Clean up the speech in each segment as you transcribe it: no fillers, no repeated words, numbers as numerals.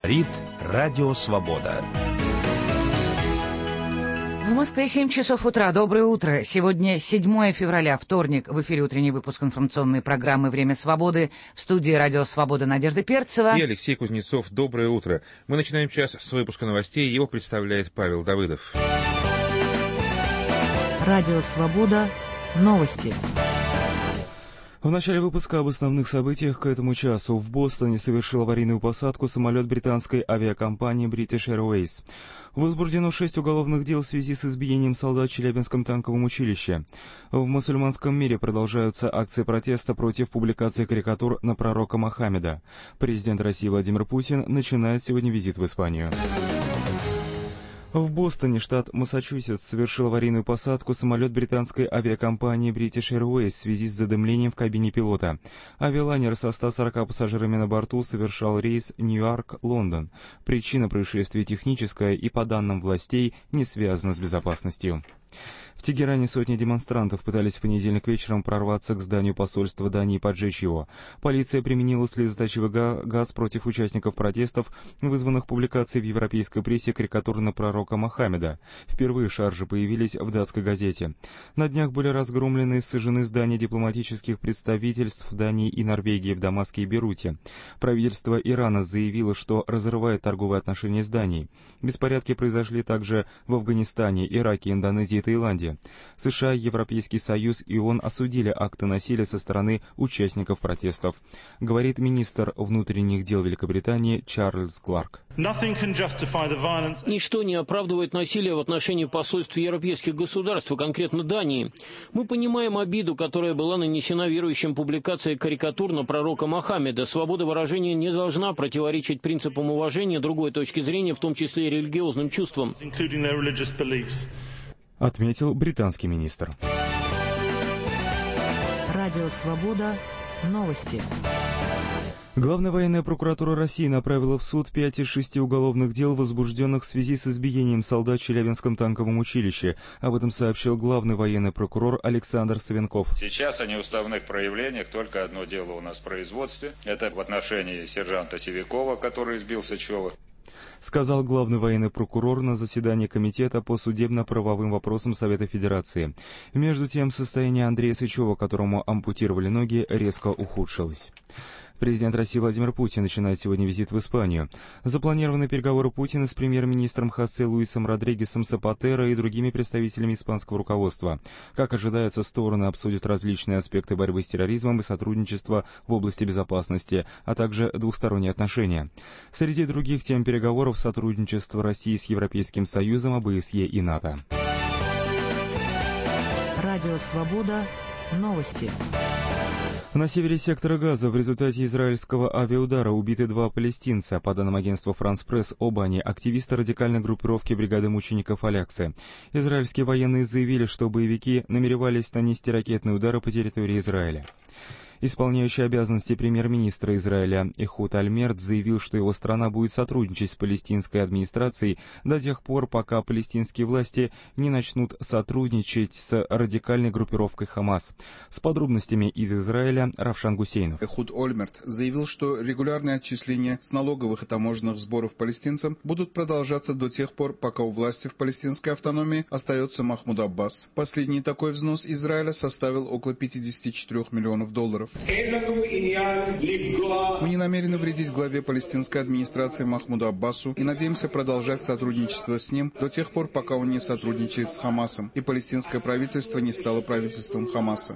Говорит Радио Свобода. В Москве 7 часов утра. Доброе утро. Сегодня 7 февраля, вторник. В эфире утренний выпуск информационной программы «Время свободы». В студии Радио Свобода Надежда Перцева и Алексей Кузнецов. Доброе утро. Мы начинаем час с выпуска новостей. Его представляет Павел Давыдов. Радио Свобода. Новости. В начале выпуска об основных событиях к этому часу. В Бостоне совершил аварийную посадку самолет британской авиакомпании British Airways. Возбуждено 6 уголовных дел в связи с избиением солдат в Челябинском танковом училище. В мусульманском мире продолжаются акции протеста против публикации карикатур на пророка Мохаммеда. Президент России Владимир Путин начинает сегодня визит в Испанию. В Бостоне, штат Массачусетс, совершил аварийную посадку самолет британской авиакомпании British Airways в связи с задымлением в кабине пилота. Авиалайнер со 140 пассажирами на борту совершал рейс Ньюарк-Лондон. Причина происшествия техническая и, по данным властей, не связана с безопасностью. В Тегеране сотни демонстрантов пытались в понедельник вечером прорваться к зданию посольства Дании и поджечь его. Полиция применила слезоточивый газ против участников протестов, вызванных публикацией в европейской прессе карикатур на пророка Мохаммеда. Впервые шаржи появились в датской газете. На днях были разгромлены и сожжены здания дипломатических представительств Дании и Норвегии в Дамаске и Бейруте. Правительство Ирана заявило, что разрывает торговые отношения с Данией. Беспорядки произошли также в Афганистане, Ираке, Индонезии и Таиланде. США, Европейский Союз и ООН осудили акты насилия со стороны участников протестов, говорит министр внутренних дел Великобритании Чарльз Кларк. Ничто не оправдывает насилие в отношении посольств европейских государств, конкретно Дании. Мы понимаем обиду, которая была нанесена верующим публикацией карикатур на пророка Мохаммеда. Свобода выражения не должна противоречить принципам уважения другой точки зрения, в том числе и религиозным чувствам, отметил британский министр. Радио Свобода. Новости. Главная военная прокуратура России направила в суд 5 из 6 уголовных дел, возбужденных в связи с избиением солдат в Челябинском танковом училище. Об этом сообщил главный военный прокурор Александр Савенков. Сейчас о неуставных проявлениях только одно дело у нас в производстве. Это в отношении сержанта Севякова, который избил Сычева. Сказал главный военный прокурор на заседании Комитета по судебно-правовым вопросам Совета Федерации. Между тем, состояние Андрея Сычева, которому ампутировали ноги, резко ухудшилось. Президент России Владимир Путин начинает сегодня визит в Испанию. Запланированы переговоры Путина с премьер-министром Хосе Луисом Родригесом Сапатеро и другими представителями испанского руководства. Как ожидается, стороны обсудят различные аспекты борьбы с терроризмом и сотрудничества в области безопасности, а также двусторонние отношения. Среди других тем переговоров сотрудничество России с Европейским Союзом, ОБСЕ и НАТО. Радио Свобода. Новости. На севере сектора Газа в результате израильского авиаудара убиты 2 палестинца. По данным агентства «Франс Пресс», оба они активисты радикальной группировки бригады мучеников Аляксы. Израильские военные заявили, что боевики намеревались нанести ракетные удары по территории Израиля. Исполняющий обязанности премьер-министра Израиля Эхуд Альмерт заявил, что его страна будет сотрудничать с палестинской администрацией до тех пор, пока палестинские власти не начнут сотрудничать с радикальной группировкой Хамас. С подробностями из Израиля Равшан Гусейнов. Эхуд Альмерт заявил, что регулярные отчисления с налоговых и таможенных сборов палестинцам будут продолжаться до тех пор, пока у власти в палестинской автономии остается Махмуд Аббас. Последний такой взнос Израиля составил около $54 миллионов. Мы не намерены вредить главе палестинской администрации Махмуду Аббасу и надеемся продолжать сотрудничество с ним до тех пор, пока он не сотрудничает с Хамасом и палестинское правительство не стало правительством Хамаса.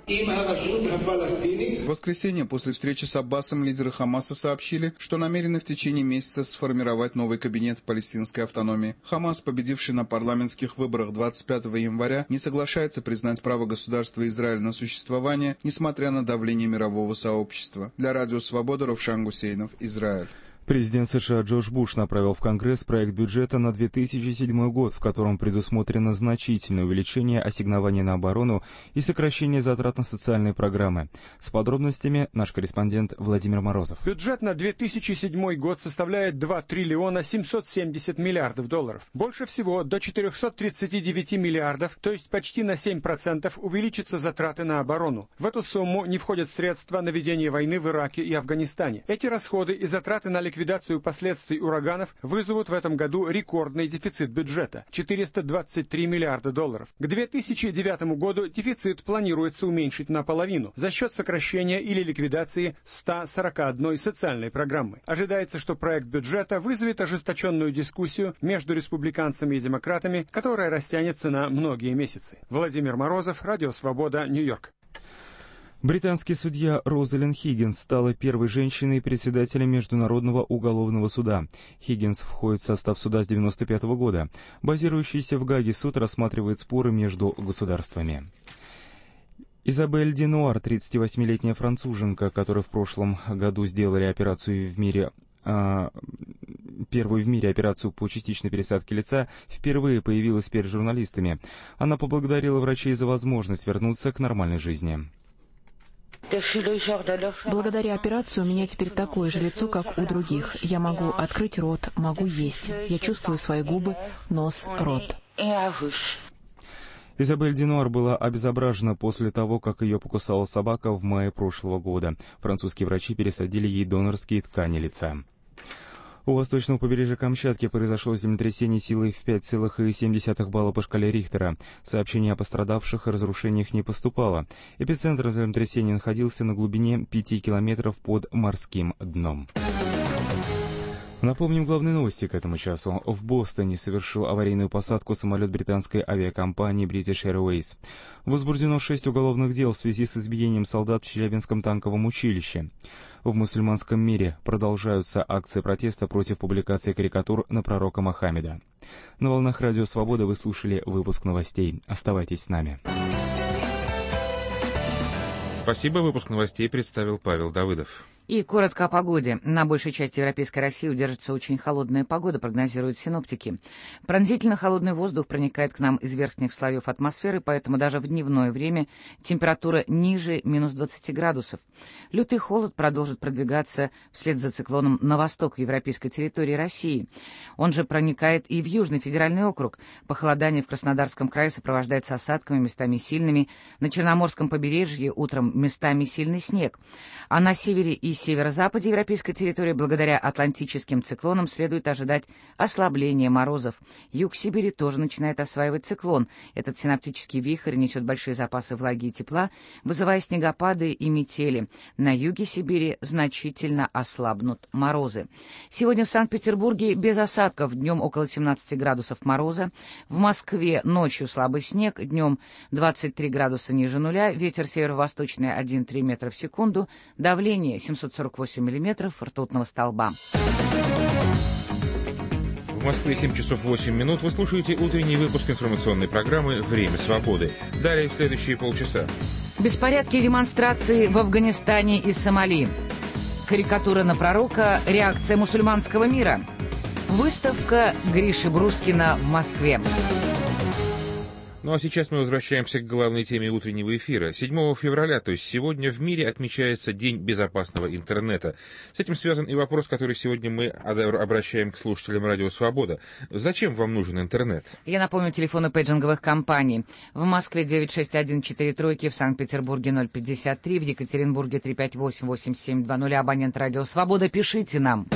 В воскресенье после встречи с Аббасом лидеры Хамаса сообщили, что намерены в течение месяца сформировать новый кабинет палестинской автономии. Хамас, победивший на парламентских выборах 25 января, не соглашается признать право государства Израиль на существование, несмотря на давление мирового сообщества. Для Радио Свобода Равшан Гусейнов, Израиль. Президент США Джордж Буш направил в Конгресс проект бюджета на 2007 год, в котором предусмотрено значительное увеличение ассигнований на оборону и сокращение затрат на социальные программы. С подробностями наш корреспондент Владимир Морозов. Бюджет на 2007 год составляет 2 триллиона 770 миллиардов долларов. Больше всего до 439 миллиардов, то есть почти на 7% увеличатся затраты на оборону. В эту сумму не входят средства на ведение войны в Ираке и Афганистане. Эти расходы и затраты на ликвидацию последствий ураганов вызовут в этом году рекордный дефицит бюджета – 423 миллиарда долларов. К 2009 году дефицит планируется уменьшить наполовину за счет сокращения или ликвидации 141 социальной программы. Ожидается, что проект бюджета вызовет ожесточенную дискуссию между республиканцами и демократами, которая растянется на многие месяцы. Владимир Морозов, Радио Свобода, Нью-Йорк. Британский судья Розалин Хиггинс стала первой женщиной-председателем Международного уголовного суда. Хиггинс входит в состав суда с 1995 года. Базирующийся в Гааге суд рассматривает споры между государствами. Изабель Денуар, 38-летняя француженка, которой в прошлом году сделали операцию первую в мире операцию по частичной пересадке лица, впервые появилась перед журналистами. Она поблагодарила врачей за возможность вернуться к нормальной жизни. Благодаря операции у меня теперь такое же лицо, как у других. Я могу открыть рот, могу есть. Я чувствую свои губы, нос, рот. Изабель Денуар была обезображена после того, как ее покусала собака в мае прошлого года. Французские врачи пересадили ей донорские ткани лица. У восточного побережья Камчатки произошло землетрясение силой в 5,7 балла по шкале Рихтера. Сообщений о пострадавших и разрушениях не поступало. Эпицентр землетрясения находился на глубине 5 километров под морским дном. Напомним главные новости к этому часу. В Бостоне совершил аварийную посадку самолет британской авиакомпании British Airways. Возбуждено 6 уголовных дел в связи с избиением солдат в Челябинском танковом училище. В мусульманском мире продолжаются акции протеста против публикации карикатур на пророка Мохаммеда. На волнах Радио Свобода вы слушали выпуск новостей. Оставайтесь с нами. Спасибо. Выпуск новостей представил Павел Давыдов. И коротко о погоде. На большей части Европейской России удержится очень холодная погода, прогнозируют синоптики. Пронзительно холодный воздух проникает к нам из верхних слоев атмосферы, поэтому даже в дневное время температура ниже минус 20 градусов. Лютый холод продолжит продвигаться вслед за циклоном на восток европейской территории России. Он же проникает и в Южный федеральный округ. Похолодание в Краснодарском крае сопровождается осадками, местами сильными. На Черноморском побережье утром местами сильный снег. А на севере и северо-западе европейской территории благодаря атлантическим циклонам следует ожидать ослабления морозов. Юг Сибири тоже начинает осваивать циклон. Этот синаптический вихрь несет большие запасы влаги и тепла, вызывая снегопады и метели. На юге Сибири значительно ослабнут морозы. Сегодня в Санкт-Петербурге без осадков, днем около 17 градусов мороза. В Москве ночью слабый снег, днем 23 градуса ниже нуля, ветер северо-восточный 1,3 метра в секунду, давление 748 миллиметров ртутного столба. В Москве 7 часов 8 минут. Вы слушаете утренний выпуск информационной программы «Время свободы». Далее в следующие полчаса. Беспорядки и демонстрации в Афганистане и Сомали. Карикатура на пророка, реакция мусульманского мира. Выставка Гриши Брускина в Москве. Ну а сейчас мы возвращаемся к главной теме утреннего эфира. 7 февраля, то есть сегодня, в мире отмечается День безопасного интернета. С этим связан и вопрос, который сегодня мы обращаем к слушателям Радио Свобода. Зачем вам нужен интернет? Я напомню телефоны пейджинговых компаний. В Москве 96143, в Санкт-Петербурге 053, в Екатеринбурге 358-8720. Абонент Радио Свобода. Пишите нам.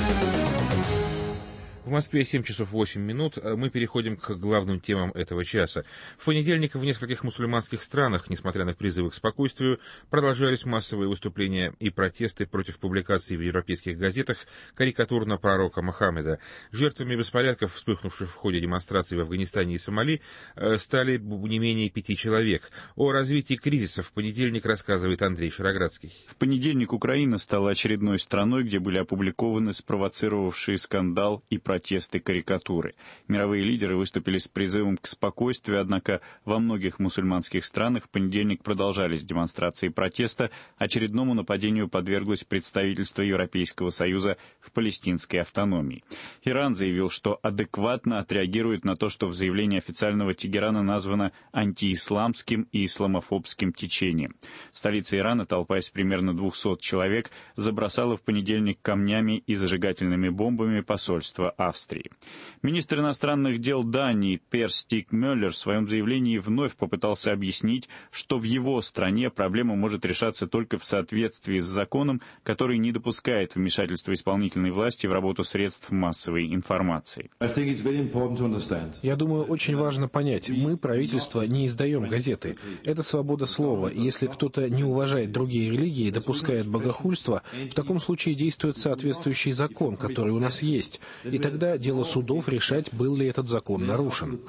В Москве 7 часов 8 минут. Мы переходим к главным темам этого часа. В понедельник в нескольких мусульманских странах, несмотря на призывы к спокойствию, продолжались массовые выступления и протесты против публикаций в европейских газетах карикатур на пророка Мохаммеда. Жертвами беспорядков, вспыхнувших в ходе демонстраций в Афганистане и Сомали, стали не менее 5 человек. О развитии кризиса в понедельник рассказывает Андрей Шароградский. В понедельник Украина стала очередной страной, где были опубликованы спровоцировавшие скандал и протесты карикатуры. Мировые лидеры выступили с призывом к спокойствию, однако во многих мусульманских странах в понедельник продолжались демонстрации протеста. Очередному нападению подверглось представительство Европейского Союза в палестинской автономии. Иран заявил, что адекватно отреагирует на то, что в заявлении официального Тегерана названо антиисламским и исламофобским течением. В столице Ирана толпа из примерно 200 человек забросала в понедельник камнями и зажигательными бомбами посольство Австрии. Австрии. Министр иностранных дел Дании Пер Стиг Мюллер в своем заявлении вновь попытался объяснить, что в его стране проблема может решаться только в соответствии с законом, который не допускает вмешательства исполнительной власти в работу средств массовой информации. Я думаю, очень важно понять, мы, правительство, не издаем газеты. Это свобода слова, и если кто-то не уважает другие религии и допускает богохульство, в таком случае действует соответствующий закон, который у нас есть, и тогда дело судов решать, был ли этот закон нарушен.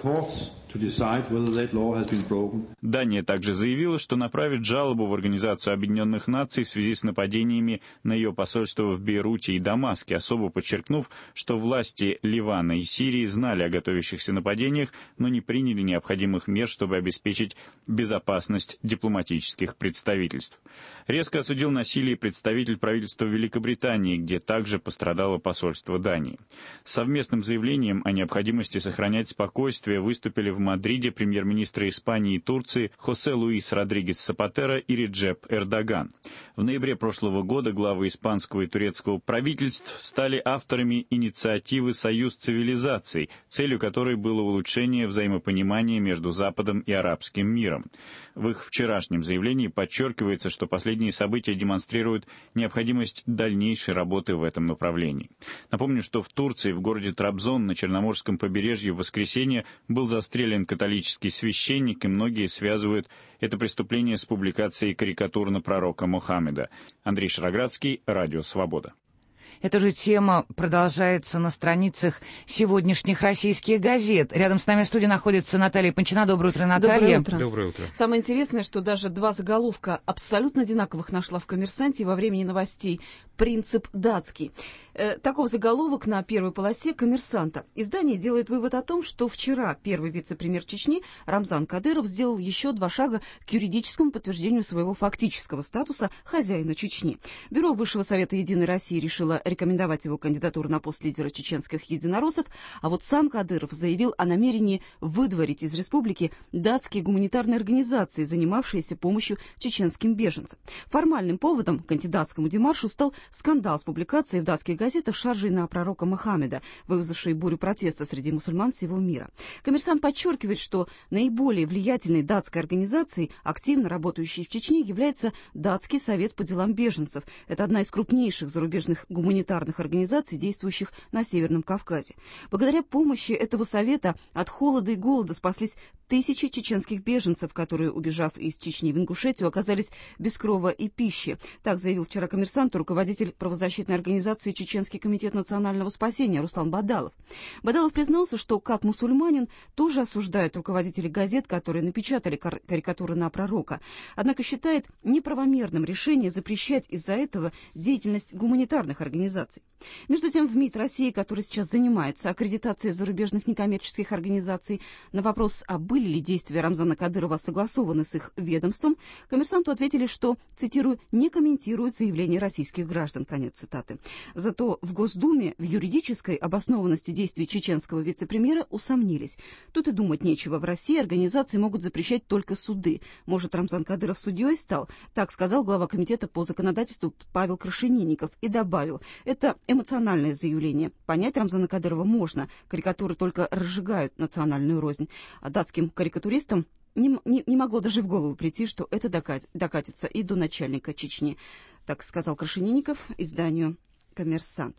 Дания также заявила, что направит жалобу в Организацию Объединенных Наций в связи с нападениями на ее посольство в Бейруте и Дамаске, особо подчеркнув, что власти Ливана и Сирии знали о готовящихся нападениях, но не приняли необходимых мер, чтобы обеспечить безопасность дипломатических представительств. Резко осудил насилие представитель правительства Великобритании, где также пострадало посольство Дании. С совместным заявлением о необходимости сохранять спокойствие выступили в Мадриде премьер-министры Испании и Турции Хосе Луис Родригес Сапатера и Реджеп Эрдоган. В ноябре прошлого года главы испанского и турецкого правительств стали авторами инициативы «Союз цивилизаций», целью которой было улучшение взаимопонимания между Западом и арабским миром. В их вчерашнем заявлении подчеркивается, что последние события демонстрируют необходимость дальнейшей работы в этом направлении. Напомню, что в Турции, в городе Трабзон на Черноморском побережье в воскресенье был застрелен католический священник, и многие связывают это преступление с публикацией карикатур на пророка Мухаммеда. Андрей Шароградский, Радио Свобода. Эта же тема продолжается на страницах сегодняшних российских газет. Рядом с нами в студии находится Наталья Панчина. Доброе утро, Наталья. Доброе утро. Доброе утро. Самое интересное, что даже два заголовка абсолютно одинаковых нашла в «Коммерсанте» во времени новостей. «Принцип датский». Таков заголовок на первой полосе «Коммерсанта». Издание делает вывод о том, что вчера первый вице-премьер Чечни Рамзан Кадыров сделал еще 2 шага к юридическому подтверждению своего фактического статуса хозяина Чечни. Бюро Высшего Совета Единой России решило рекомендовать его кандидатуру на пост лидера чеченских единороссов, а вот сам Кадыров заявил о намерении выдворить из республики датские гуманитарные организации, занимавшиеся помощью чеченским беженцам. Формальным поводом к кандидатскому демаршу стал скандал с публикацией в датских газетах шаржей на пророка Мухаммеда, вызвавший бурю протеста среди мусульман всего мира. «Коммерсант» подчеркивает, что наиболее влиятельной датской организацией, активно работающей в Чечне, является Датский совет по делам беженцев. Это одна из крупнейших зарубежных гуманитарных организаций, действующих на Северном Кавказе. Благодаря помощи этого совета от холода и голода спаслись тысячи чеченских беженцев, которые, убежав из Чечни в Ингушетию, оказались без крова и пищи. Так заявил вчера «Коммерсанту» руководитель правозащитной организации «Чеченский комитет национального спасения» Руслан Бадалов. Бадалов признался, что, как мусульманин, тоже осуждает руководителей газет, которые напечатали карикатуры на пророка. Однако считает неправомерным решение запрещать из-за этого деятельность гуманитарных организаций. Между тем, в МИД России, который сейчас занимается аккредитацией зарубежных некоммерческих организаций, на вопрос, а были ли действия Рамзана Кадырова согласованы с их ведомством, «Коммерсанту» ответили, что, цитирую, «не комментируют заявления российских граждан», конец цитаты. Зато в Госдуме в юридической обоснованности действий чеченского вице-премьера усомнились. Тут и думать нечего. В России организации могут запрещать только суды. Может, Рамзан Кадыров судьей стал? Так сказал глава комитета по законодательству Павел Крашенинников и добавил, это эмоциональное заявление. Понять Рамзана Кадырова можно. Карикатуры только разжигают национальную рознь. А датским карикатуристам не могло даже в голову прийти, что это докатится и до начальника Чечни. Так сказал Крашенинников изданию «Коммерсант».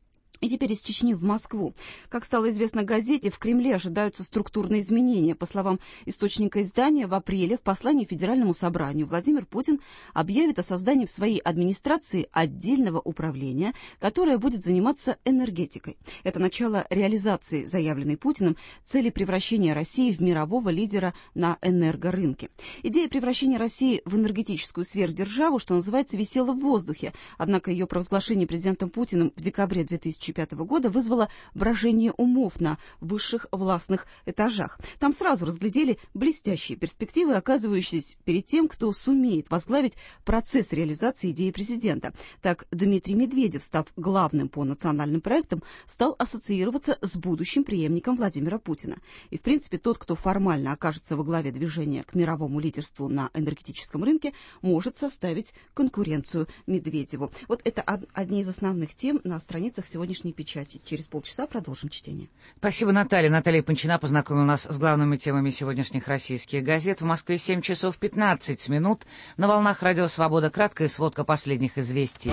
И теперь из Чечни в Москву. Как стало известно газете, в Кремле ожидаются структурные изменения. По словам источника издания, в апреле в послании Федеральному собранию Владимир Путин объявит о создании в своей администрации отдельного управления, которое будет заниматься энергетикой. Это начало реализации заявленной Путиным цели превращения России в мирового лидера на энергорынке. Идея превращения России в энергетическую сверхдержаву, что называется, висела в воздухе. Однако ее провозглашение президентом Путиным в декабре 2005 года вызвало брожение умов на высших властных этажах. Там сразу разглядели блестящие перспективы, оказывающиеся перед тем, кто сумеет возглавить процесс реализации идеи президента. Так, Дмитрий Медведев, став главным по национальным проектам, стал ассоциироваться с будущим преемником Владимира Путина. И, в принципе, тот, кто формально окажется во главе движения к мировому лидерству на энергетическом рынке, может составить конкуренцию Медведеву. Вот это одни из основных тем на страницах сегодняшнего сегодняшней печати. Через полчаса продолжим чтение. Спасибо, Наталья. Наталья Панчина познакомила нас с главными темами сегодняшних российских газет. В Москве 7 часов 15 минут. На волнах Радио Свобода краткая сводка последних известий.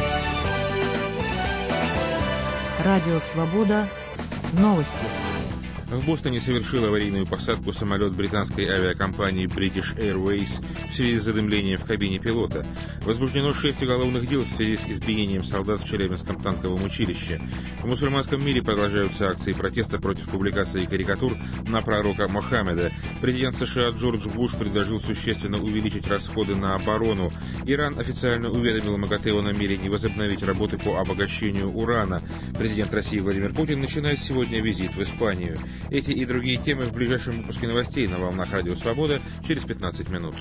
Радио Свобода. Новости. В Бостоне совершил аварийную посадку самолет британской авиакомпании British Airways в связи с задымлением в кабине пилота. Возбуждено 6 уголовных дел в связи с избиением солдат в Челябинском танковом училище. В мусульманском мире продолжаются акции протеста против публикации карикатур на пророка Мохаммеда. Президент США Джордж Буш предложил существенно увеличить расходы на оборону. Иран официально уведомил МАГАТЭ о намерении возобновить работы по обогащению урана. Президент России Владимир Путин начинает сегодня визит в Испанию. Эти и другие темы в ближайшем выпуске новостей на волнах Радио Свобода через 15 минут.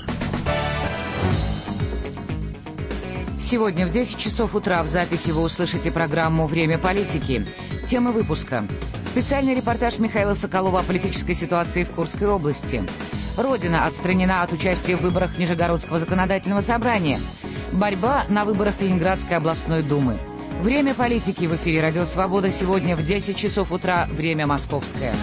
Сегодня в 10 часов утра в записи вы услышите программу «Время политики». Тема выпуска. Специальный репортаж Михаила Соколова о политической ситуации в Курской области. Родина отстранена от участия в выборах Нижегородского законодательного собрания. Борьба на выборах Ленинградской областной думы. Время политики в эфире «Радио Свобода» сегодня в 10 часов утра, время московское.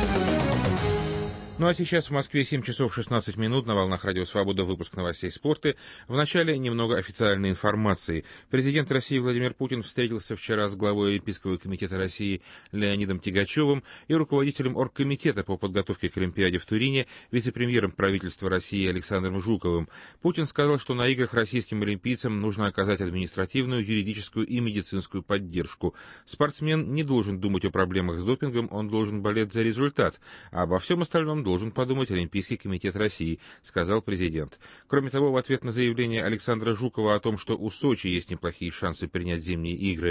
Ну а сейчас в Москве 7 часов 16 минут, на волнах Радио Свобода, выпуск новостей спорта. Вначале немного официальной информации. Президент России Владимир Путин встретился вчера с главой Олимпийского комитета России Леонидом Тягачевым и руководителем оргкомитета по подготовке к Олимпиаде в Турине, вице-премьером правительства России Александром Жуковым. Путин сказал, что на играх российским олимпийцам нужно оказать административную, юридическую и медицинскую поддержку. Спортсмен не должен думать о проблемах с допингом, он должен болеть за результат, а обо всем остальном должен подумать Олимпийский комитет России, сказал президент. Кроме того, в ответ на заявление Александра Жукова о том, что у Сочи есть неплохие шансы принять зимние игры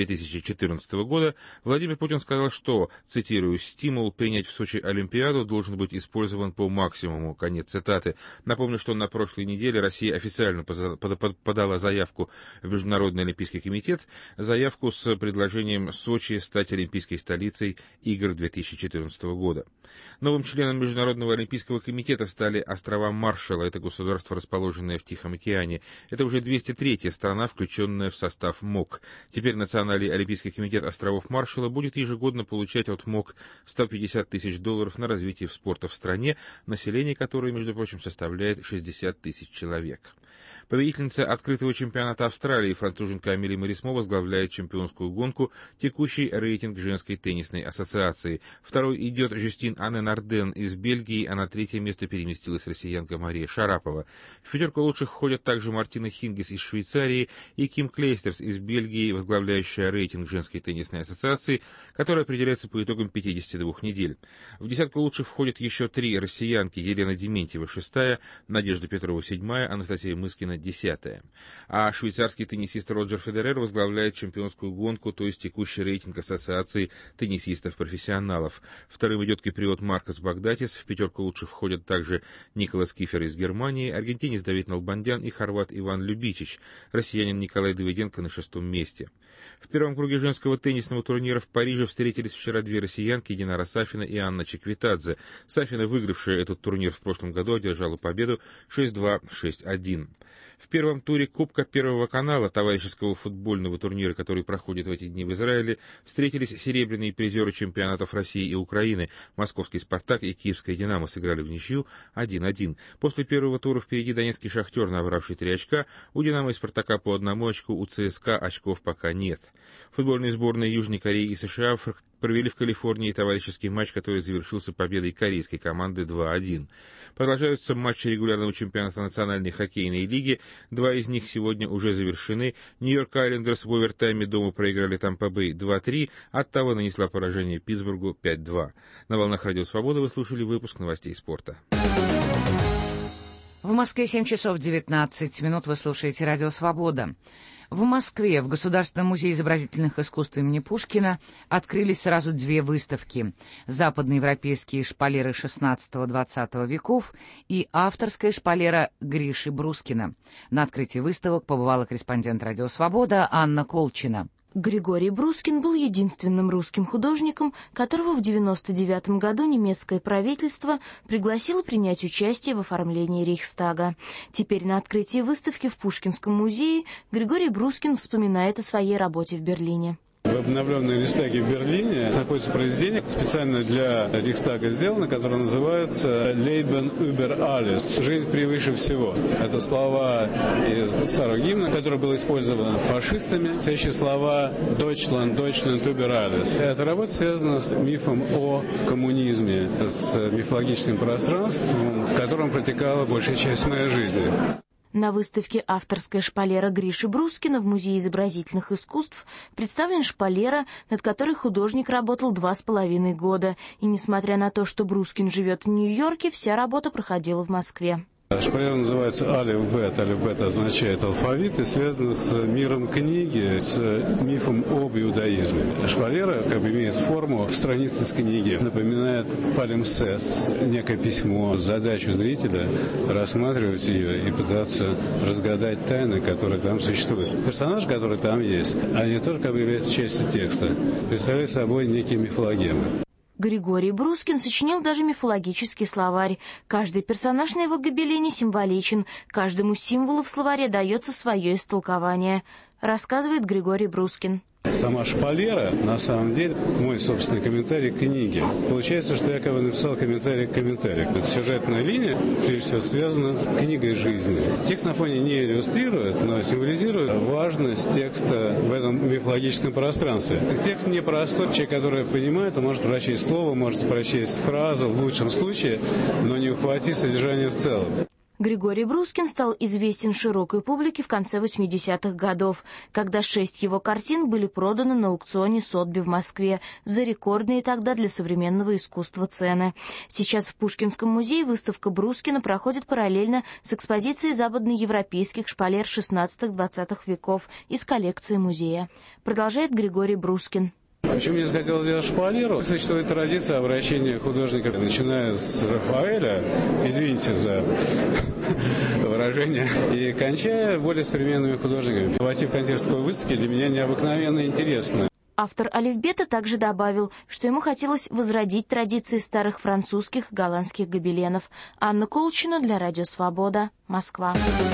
2014 года, Владимир Путин сказал, что, цитирую, «стимул принять в Сочи Олимпиаду должен быть использован по максимуму», конец цитаты. Напомню, что на прошлой неделе Россия официально подала заявку в Международный Олимпийский комитет, заявку с предложением Сочи стать олимпийской столицей игр 2014 года. Новым членом Международного Олимпийского комитета стали острова Маршалла. Это государство, расположенное в Тихом океане. Это уже 203-я страна, включенная в состав МОК. Теперь Национальный Олимпийский комитет островов Маршалла будет ежегодно получать от МОК $150 тысяч на развитие спорта в стране, население которой, между прочим, составляет 60 тысяч человек. Победительница открытого чемпионата Австралии француженка Амели Марисмо возглавляет чемпионскую гонку, текущий рейтинг женской теннисной ассоциации. Второй идет Жюстин Анне Нарден из Бельгии, а на третье место переместилась россиянка Мария Шарапова. В пятерку лучших входят также Мартина Хингис из Швейцарии и Ким Клейстерс из Бельгии, возглавляющая рейтинг женской теннисной ассоциации, который определяется по итогам 52 недель. В десятку лучших входят еще три россиянки: Елена Дементьева, 6-я, Надежда Петрова, 7-я, Анастасия Мыскина, 10-я. А швейцарский теннисист Роджер Федерер возглавляет чемпионскую гонку, то есть текущий рейтинг ассоциации теннисистов-профессионалов. Вторым идет киприот Маркос Багдатис, в пятерку лучших входят также Николас Кифер из Германии, аргентинец Давид Налбандян и хорват Иван Любичич, россиянин Николай Давыденко на 6-м месте. В первом круге женского теннисного турнира в Париже встретились вчера две россиянки, Динара Сафина и Анна Чеквитадзе. Сафина, выигравшая этот турнир в прошлом году, одержала победу 6-2, 6-1. В первом туре Кубка Первого канала товарищеского футбольного турнира, который проходит в эти дни в Израиле, встретились серебряные призеры чемпионатов России и Украины. Московский «Спартак» и Киевская «Динамо» сыграли в ничью 1-1. После первого тура впереди донецкий «Шахтер», набравший 3 очка. У «Динамо» и «Спартака» по 1 очку, у ЦСКА очков пока нет. Футбольные сборные Южной Кореи и США провели в Калифорнии товарищеский матч, который завершился победой корейской команды 2-1. Продолжаются матчи регулярного чемпионата Национальной хоккейной лиги. 2 из них сегодня уже завершены. Нью-Йорк Айлендерс в овертайме дома проиграли Тампа-Бэй 2-3. Оттава нанесла поражение Питтсбургу 5-2. На волнах Радио Свобода вы слушали выпуск новостей спорта. В Москве 7 часов 19 минут. Вы слушаете Радио Свобода. В Москве в Государственном музее изобразительных искусств имени Пушкина открылись сразу 2 выставки: западноевропейские шпалеры XVI-XX веков и авторская шпалера Гриши Брускина. На открытии выставок побывала корреспондент «Радио Свобода» Анна Колчина. Григорий Брускин был единственным русским художником, которого в 1999 году немецкое правительство пригласило принять участие в оформлении Рейхстага. Теперь на открытии выставки в Пушкинском музее Григорий Брускин вспоминает о своей работе в Берлине. В обновленном Рейхстаге в Берлине находится произведение, специально для Рейхстага сделано, которое называется «Leben über alles» – «Жизнь превыше всего». Это слова из старого гимна, которое было использовано фашистами. Следующие слова «Deutschland, Deutschland über alles». Эта работа связана с мифом о коммунизме, с мифологическим пространством, в котором протекала большая часть моей жизни. На выставке «Авторская шпалера» Гриши Брускина в Музее изобразительных искусств представлена шпалера, над которой художник работал 2,5 года. И несмотря на то, что Брускин живет в Нью-Йорке, вся работа проходила в Москве. Шпалера называется «Алеф-Бет». «Алеф-Бет» означает алфавит и связано с миром книги, с мифом об иудаизме. Шпалера имеет форму страницы с книги, напоминает палимсест, некое письмо, задачу зрителя рассматривать ее и пытаться разгадать тайны, которые там существуют. Персонажи, которые там есть, они тоже являются частью текста, представляют собой некие мифологемы. Григорий Брускин сочинил даже мифологический словарь. Каждый персонаж на его гобелене символичен, каждому символу в словаре дается свое истолкование, рассказывает Григорий Брускин. Сама шпалера, на самом деле, мой собственный комментарий к книге. Получается, что я написал комментарий к комментарию. Эта сюжетная линия, прежде всего, связана с книгой жизни. Текст на фоне не иллюстрирует, но символизирует важность текста в этом мифологическом пространстве. Текст непростой. Человек, который понимает, он может прочесть слово, может прочесть фразу в лучшем случае, но не ухватить содержание в целом. Григорий Брускин стал известен широкой публике в конце 80-х годов, когда 6 его картин были проданы на аукционе Сотби в Москве за рекордные тогда для современного искусства цены. Сейчас в Пушкинском музее выставка Брускина проходит параллельно с экспозицией западноевропейских шпалер 16-20 веков из коллекции музея. Продолжает Григорий Брускин. Почему мне захотелось сделать шпалеру? Существует традиция обращения художников, начиная с Рафаэля, извините за выражение, и кончая более современными художниками. Войти в контекст такой выставки для меня необыкновенно интересно. Автор «Алефбета» также добавил, что ему хотелось возродить традиции старых французских, голландских гобеленов. Анна Колчина для Радио Свобода, Москва.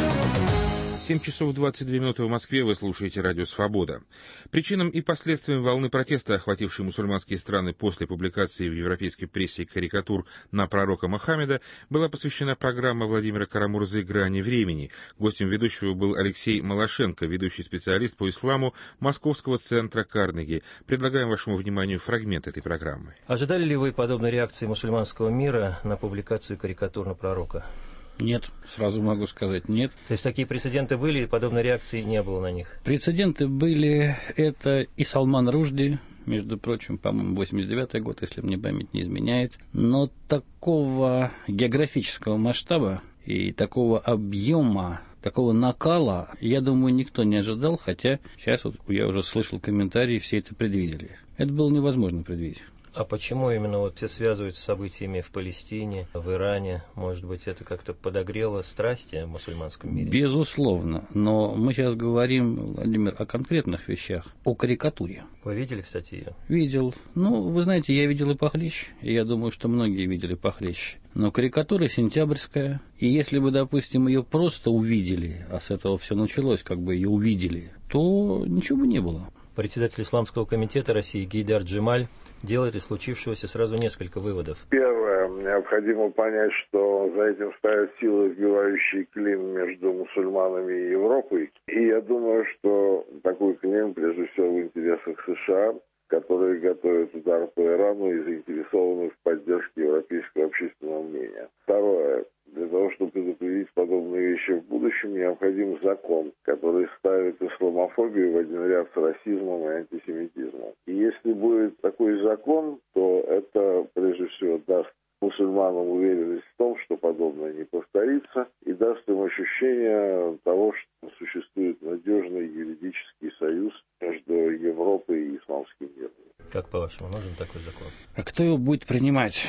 7 часов 22 минуты в Москве, вы слушаете Радио Свобода. Причинам и последствиям волны протеста, охватившей мусульманские страны после публикации в европейской прессе карикатур на пророка Мохаммеда, была посвящена программа Владимира Карамурзы «Грани времени». Гостем ведущего был Алексей Малашенко, ведущий специалист по исламу Московского центра Карнеги. Предлагаем вашему вниманию фрагмент этой программы. Ожидали ли вы подобной реакции мусульманского мира на публикацию карикатур на пророка? Нет, сразу могу сказать нет. То есть такие прецеденты были, и подобной реакции не было на них? Прецеденты были, это и Салман Рушди, между прочим, по-моему, 89-й год, если мне память не изменяет. Но такого географического масштаба и такого объема, такого накала, я думаю, никто не ожидал, хотя сейчас вот я уже слышал комментарии, все это предвидели. Это было невозможно предвидеть. А почему именно вот все связывают с событиями в Палестине, в Иране? Может быть, это как-то подогрело страсти в мусульманском мире? Безусловно. Но мы сейчас говорим, Владимир, о конкретных вещах, о карикатуре. Вы видели, кстати, ее? Видел. Ну, вы знаете, я видел и похлеще. И я думаю, что многие видели похлеще. Но карикатура сентябрьская. И если бы, допустим, ее просто увидели, а с этого все началось, как бы ее увидели, то ничего бы не было. Председатель Исламского комитета России Гейдар Джемаль делает из случившегося сразу несколько выводов. Первое. Необходимо понять, что за этим стоят силы, сбивающие клин между мусульманами и Европой. И я думаю, что такой клин, прежде всего, в интересах США, которые готовят удар по Ирану и заинтересованы в поддержке европейского общественного мнения. Второе. Для того, чтобы предупредить подобные вещи в будущем, необходим закон, который ставит исламофобию в один ряд с расизмом и антисемитизмом. И если будет такой закон, то это, прежде всего, даст мусульманам уверенность в том, что подобное не повторится, и даст им ощущение того, что существует надежный юридический союз между Европой и исламским миром. Как по-вашему, нужен такой закон? А кто его будет принимать?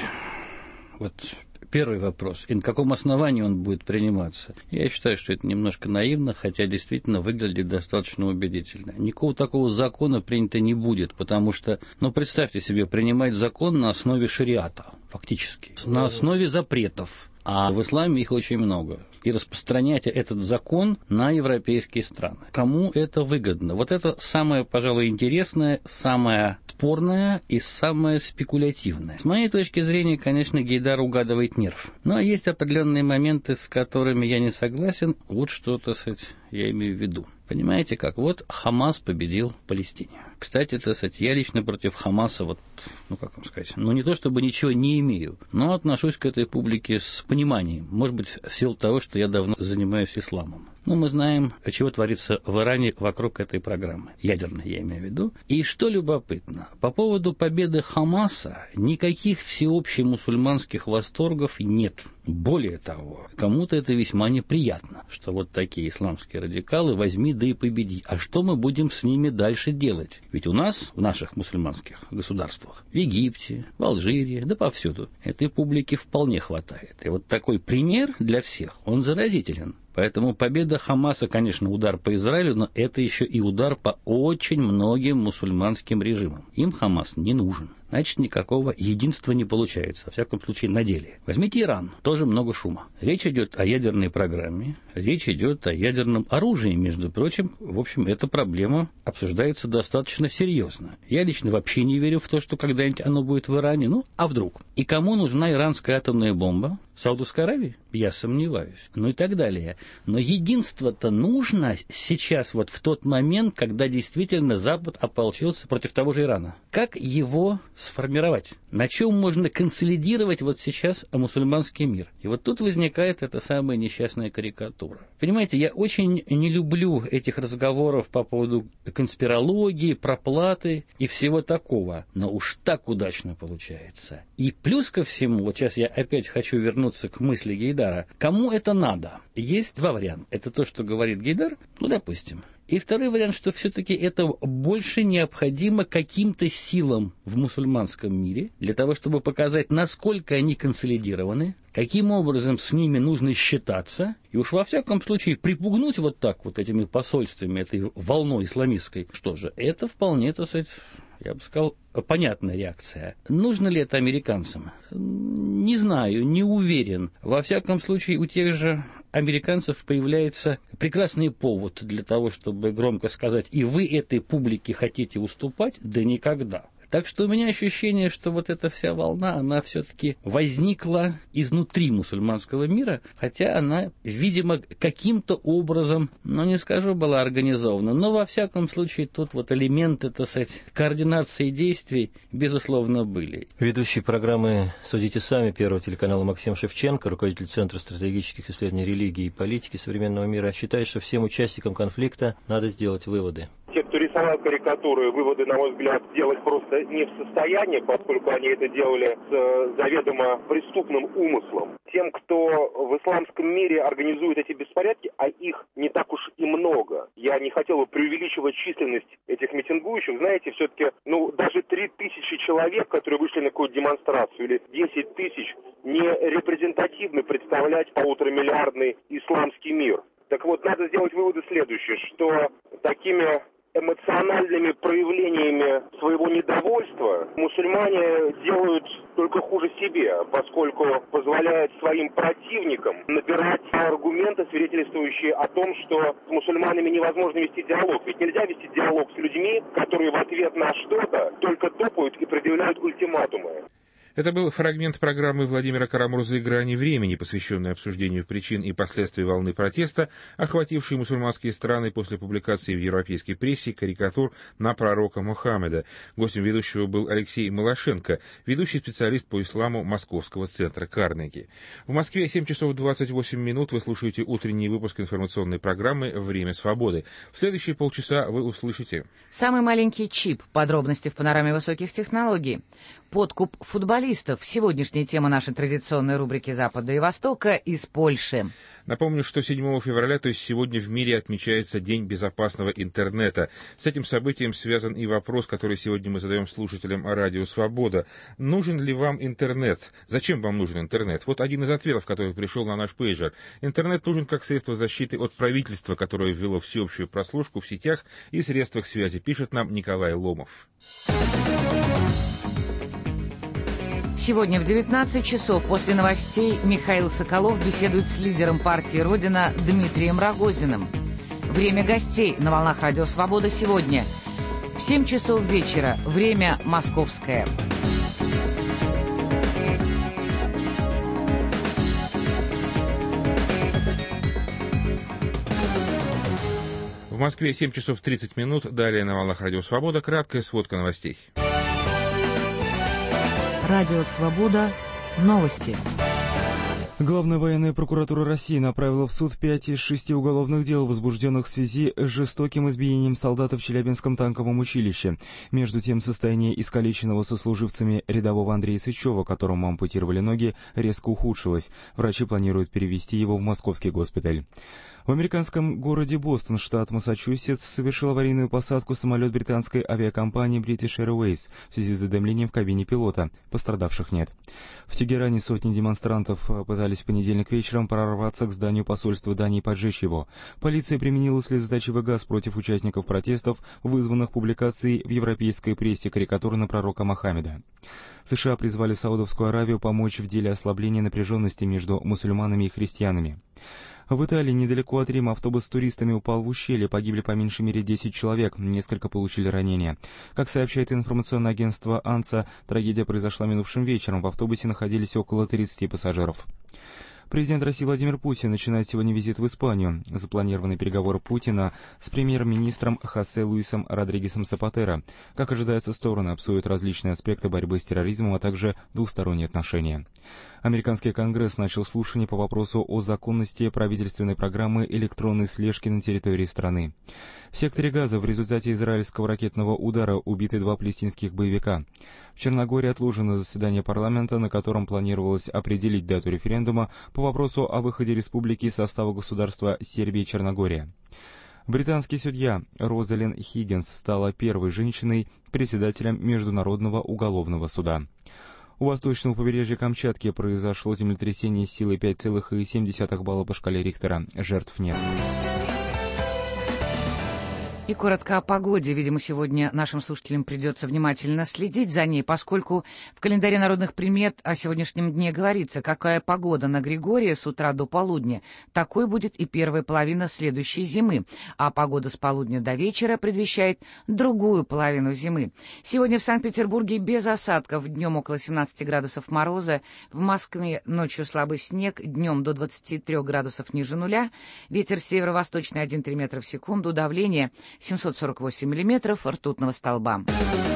Вот первый вопрос. И на каком основании он будет приниматься? Я считаю, что это немножко наивно, хотя действительно выглядит достаточно убедительно. Никакого такого закона принято не будет, потому что, представьте себе, принимать закон на основе шариата, фактически, на основе запретов. А в исламе их очень много. и распространять этот закон на европейские страны. Кому это выгодно? Вот это самое, пожалуй, интересное, самое спорное и самое спекулятивное. С моей точки зрения, конечно, Гейдар угадывает нерв. Но есть определенные моменты, с которыми я не согласен. Вот что, так сказать, я имею в виду. Понимаете как? Вот Хамас победил в Палестине. Кстати, так сказать, я лично против Хамаса, как вам сказать, не то чтобы ничего не имею, но отношусь к этой публике с пониманием. Может быть, в силу того, что я давно занимаюсь исламом. Мы знаем, чего творится в Иране вокруг этой программы. Ядерной, я имею в виду. И что любопытно, по поводу победы Хамаса никаких всеобщих мусульманских восторгов нет. Более того, кому-то это весьма неприятно, что вот такие исламские радикалы возьми да и победи. А что мы будем с ними дальше делать? Ведь у нас, в наших мусульманских государствах, в Египте, в Алжире, да повсюду, этой публики вполне хватает. И вот такой пример для всех, он заразителен. Поэтому победа Хамаса, конечно, удар по Израилю, но это еще и удар по очень многим мусульманским режимам. Им Хамас не нужен. Значит, никакого единства не получается, во всяком случае, на деле. Возьмите Иран, тоже много шума. Речь идет о ядерной программе, речь идет о ядерном оружии, между прочим. В общем, эта проблема обсуждается достаточно серьезно. Я лично вообще не верю в то, что когда-нибудь оно будет в Иране, а вдруг? И кому нужна иранская атомная бомба? Саудовской Аравии? Я сомневаюсь. И так далее. Но единство-то нужно сейчас, в тот момент, когда действительно Запад ополчился против того же Ирана. Как его сформировать? На чем можно консолидировать сейчас мусульманский мир? И тут возникает эта самая несчастная карикатура. Понимаете, я очень не люблю этих разговоров по поводу конспирологии, проплаты и всего такого. Но уж так удачно получается. И плюс ко всему, сейчас я опять хочу вернуться к мысли Гейдара. Кому это надо? Есть два варианта. Это то, что говорит Гейдар, допустим. И второй вариант, что все-таки это больше необходимо каким-то силам в мусульманском мире, для того, чтобы показать, насколько они консолидированы, каким образом с ними нужно считаться, и уж во всяком случае припугнуть этими посольствами, этой волной исламистской. Что же, это вполне, так сказать, я бы сказал, понятная реакция. Нужно ли это американцам? Не знаю, не уверен. Во всяком случае, у тех же американцев появляется прекрасный повод для того, чтобы громко сказать: и вы этой публике хотите уступать? Да никогда. Так что у меня ощущение, что эта вся волна, она все-таки возникла изнутри мусульманского мира, хотя она, видимо, каким-то образом, не скажу, была организована, но во всяком случае тут элементы, так сказать, координации действий, безусловно, были. Ведущий программы «Судите сами» Первого телеканала Максим Шевченко, руководитель Центра стратегических исследований религии и политики современного мира, считает, что всем участникам конфликта надо сделать выводы. Те, кто рисовал карикатуры, выводы, на мой взгляд, делать просто не в состоянии, поскольку они это делали с заведомо преступным умыслом. Тем, кто в исламском мире организует эти беспорядки, а их не так уж и много. Я не хотел бы преувеличивать численность этих митингующих. Знаете, все-таки, даже 3000 человек, которые вышли на какую-то демонстрацию, или 10 тысяч, не репрезентативны представлять полуторамиллиардный исламский мир. Так вот, надо сделать выводы следующие, что такими эмоциональными проявлениями своего недовольства мусульмане делают только хуже себе, поскольку позволяют своим противникам набирать аргументы, свидетельствующие о том, что с мусульманами невозможно вести диалог. Ведь нельзя вести диалог с людьми, которые в ответ на что-то только топают и предъявляют ультиматумы. Это был фрагмент программы Владимира Карамурзы «Грани времени», посвященной обсуждению причин и последствий волны протеста, охватившей мусульманские страны после публикации в европейской прессе карикатур на пророка Мухаммеда. Гостем ведущего был Алексей Малашенко, ведущий специалист по исламу Московского центра Карнеги. В Москве 7 часов 28 минут. Вы слушаете утренний выпуск информационной программы «Время свободы». В следующие полчаса вы услышите... Самый маленький чип. Подробности в панораме высоких технологий. Подкуп футболистов. Сегодняшняя тема нашей традиционной рубрики «Запада и Востока» из Польши. Напомню, что 7 февраля, то есть сегодня, в мире отмечается День безопасного интернета. С этим событием связан и вопрос, который сегодня мы задаем слушателям Радио Свобода. Нужен ли вам интернет? Зачем вам нужен интернет? Вот один из ответов, который пришел на наш пейджер. Интернет нужен как средство защиты от правительства, которое ввело всеобщую прослушку в сетях и средствах связи, пишет нам Николай Ломов. Сегодня в 19 часов после новостей Михаил Соколов беседует с лидером партии «Родина» Дмитрием Рогозиным. Время гостей на волнах Радио Свобода сегодня в 7 часов вечера. Время московское. В Москве 7 часов 30 минут. Далее на волнах Радио Свобода краткая сводка новостей. Радио Свобода. Новости. Главная военная прокуратура России направила в суд 5 из 6 уголовных дел, возбужденных в связи с жестоким избиением солдата в Челябинском танковом училище. Между тем, состояние искалеченного сослуживцами рядового Андрея Сычева, которому ампутировали ноги, резко ухудшилось. Врачи планируют перевести его в московский госпиталь. В американском городе Бостон, штат Массачусетс, совершил аварийную посадку самолет британской авиакомпании British Airways в связи с задымлением в кабине пилота. Пострадавших нет. В Тегеране сотни демонстрантов пытались в понедельник вечером прорваться к зданию посольства Дании и поджечь его. Полиция применила слезоточивый газ против участников протестов, вызванных публикацией в европейской прессе карикатуры на пророка Мохаммеда. США призвали Саудовскую Аравию помочь в деле ослабления напряженности между мусульманами и христианами. В Италии, недалеко от Рима, автобус с туристами упал в ущелье, погибли по меньшей мере 10 человек, несколько получили ранения. Как сообщает информационное агентство «Анса», трагедия произошла минувшим вечером, в автобусе находились около 30 пассажиров. Президент России Владимир Путин начинает сегодня визит в Испанию. Запланированы переговоры Путина с премьер-министром Хосе Луисом Родригесом Сапатеро. Как ожидается, стороны обсудят различные аспекты борьбы с терроризмом, а также двусторонние отношения. Американский Конгресс начал слушание по вопросу о законности правительственной программы электронной слежки на территории страны. В секторе Газа в результате израильского ракетного удара убиты 2 палестинских боевика. В Черногории отложено заседание парламента, на котором планировалось определить дату референдума по вопросу о выходе республики из состава государства Сербия и Черногория. Британский судья Розалин Хиггинс стала первой женщиной-председателем Международного уголовного суда. У восточного побережья Камчатки произошло землетрясение силой 5,7 балла по шкале Рихтера. Жертв нет. И коротко о погоде. Видимо, сегодня нашим слушателям придется внимательно следить за ней, поскольку в календаре народных примет о сегодняшнем дне говорится, какая погода на Григория с утра до полудня, такой будет и первая половина следующей зимы, а погода с полудня до вечера предвещает другую половину зимы. Сегодня в Санкт-Петербурге без осадков, днем около 17 градусов мороза, в Москве ночью слабый снег, днем до 23 градусов ниже нуля, ветер северо-восточный 1,3 метра в секунду, давление 748 миллиметров ртутного столба.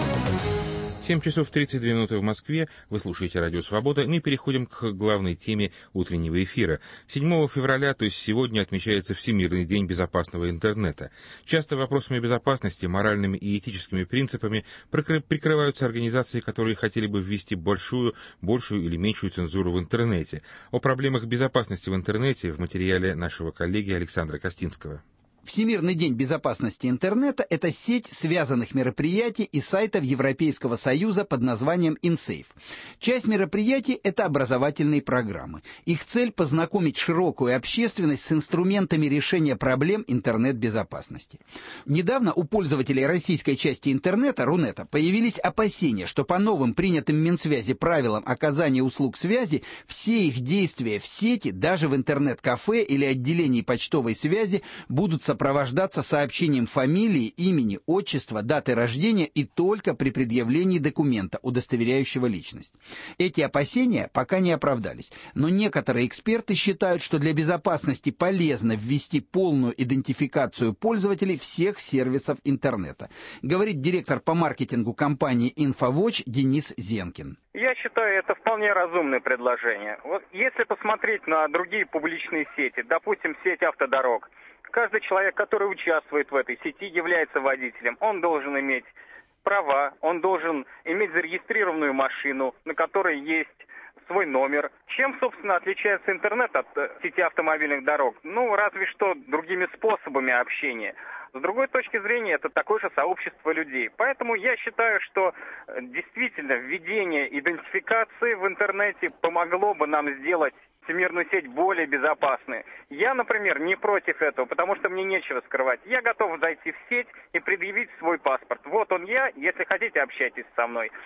7 часов 32 минуты в Москве. Вы слушаете Радио Свобода. Мы переходим к главной теме утреннего эфира. 7 февраля, то есть сегодня, отмечается Всемирный день безопасного интернета. Часто вопросами безопасности, моральными и этическими принципами прикрываются организации, которые хотели бы ввести большую или меньшую цензуру в интернете. О проблемах безопасности в интернете в материале нашего коллеги Александра Костинского. Всемирный день безопасности интернета – это сеть связанных мероприятий и сайтов Европейского Союза под названием InSafe. Часть мероприятий – это образовательные программы. Их цель – познакомить широкую общественность с инструментами решения проблем интернет-безопасности. Недавно у пользователей российской части интернета, Рунета, появились опасения, что по новым принятым Минсвязи правилам оказания услуг связи все их действия в сети, даже в интернет-кафе или отделении почтовой связи, будут сопровождаться сообщением фамилии, имени, отчества, даты рождения и только при предъявлении документа, удостоверяющего личность. Эти опасения пока не оправдались, но некоторые эксперты считают, что для безопасности полезно ввести полную идентификацию пользователей всех сервисов интернета, говорит директор по маркетингу компании InfoWatch Денис Зенкин. Я считаю, это вполне разумное предложение. Вот если посмотреть на другие публичные сети, допустим, сеть автодорог, каждый человек, который участвует в этой сети, является водителем. Он должен иметь права, он должен иметь зарегистрированную машину, на которой есть свой номер. Чем, собственно, отличается интернет от сети автомобильных дорог? Ну, разве что другими способами общения. С другой точки зрения, это такое же сообщество людей. Поэтому я считаю, что действительно введение идентификации в интернете помогло бы нам сделать всемирную сеть более безопасной. Я, например, не против этого, потому что мне нечего скрывать. Я готов зайти в сеть и предъявить свой паспорт. Вот он я, если хотите, общайтесь со мной.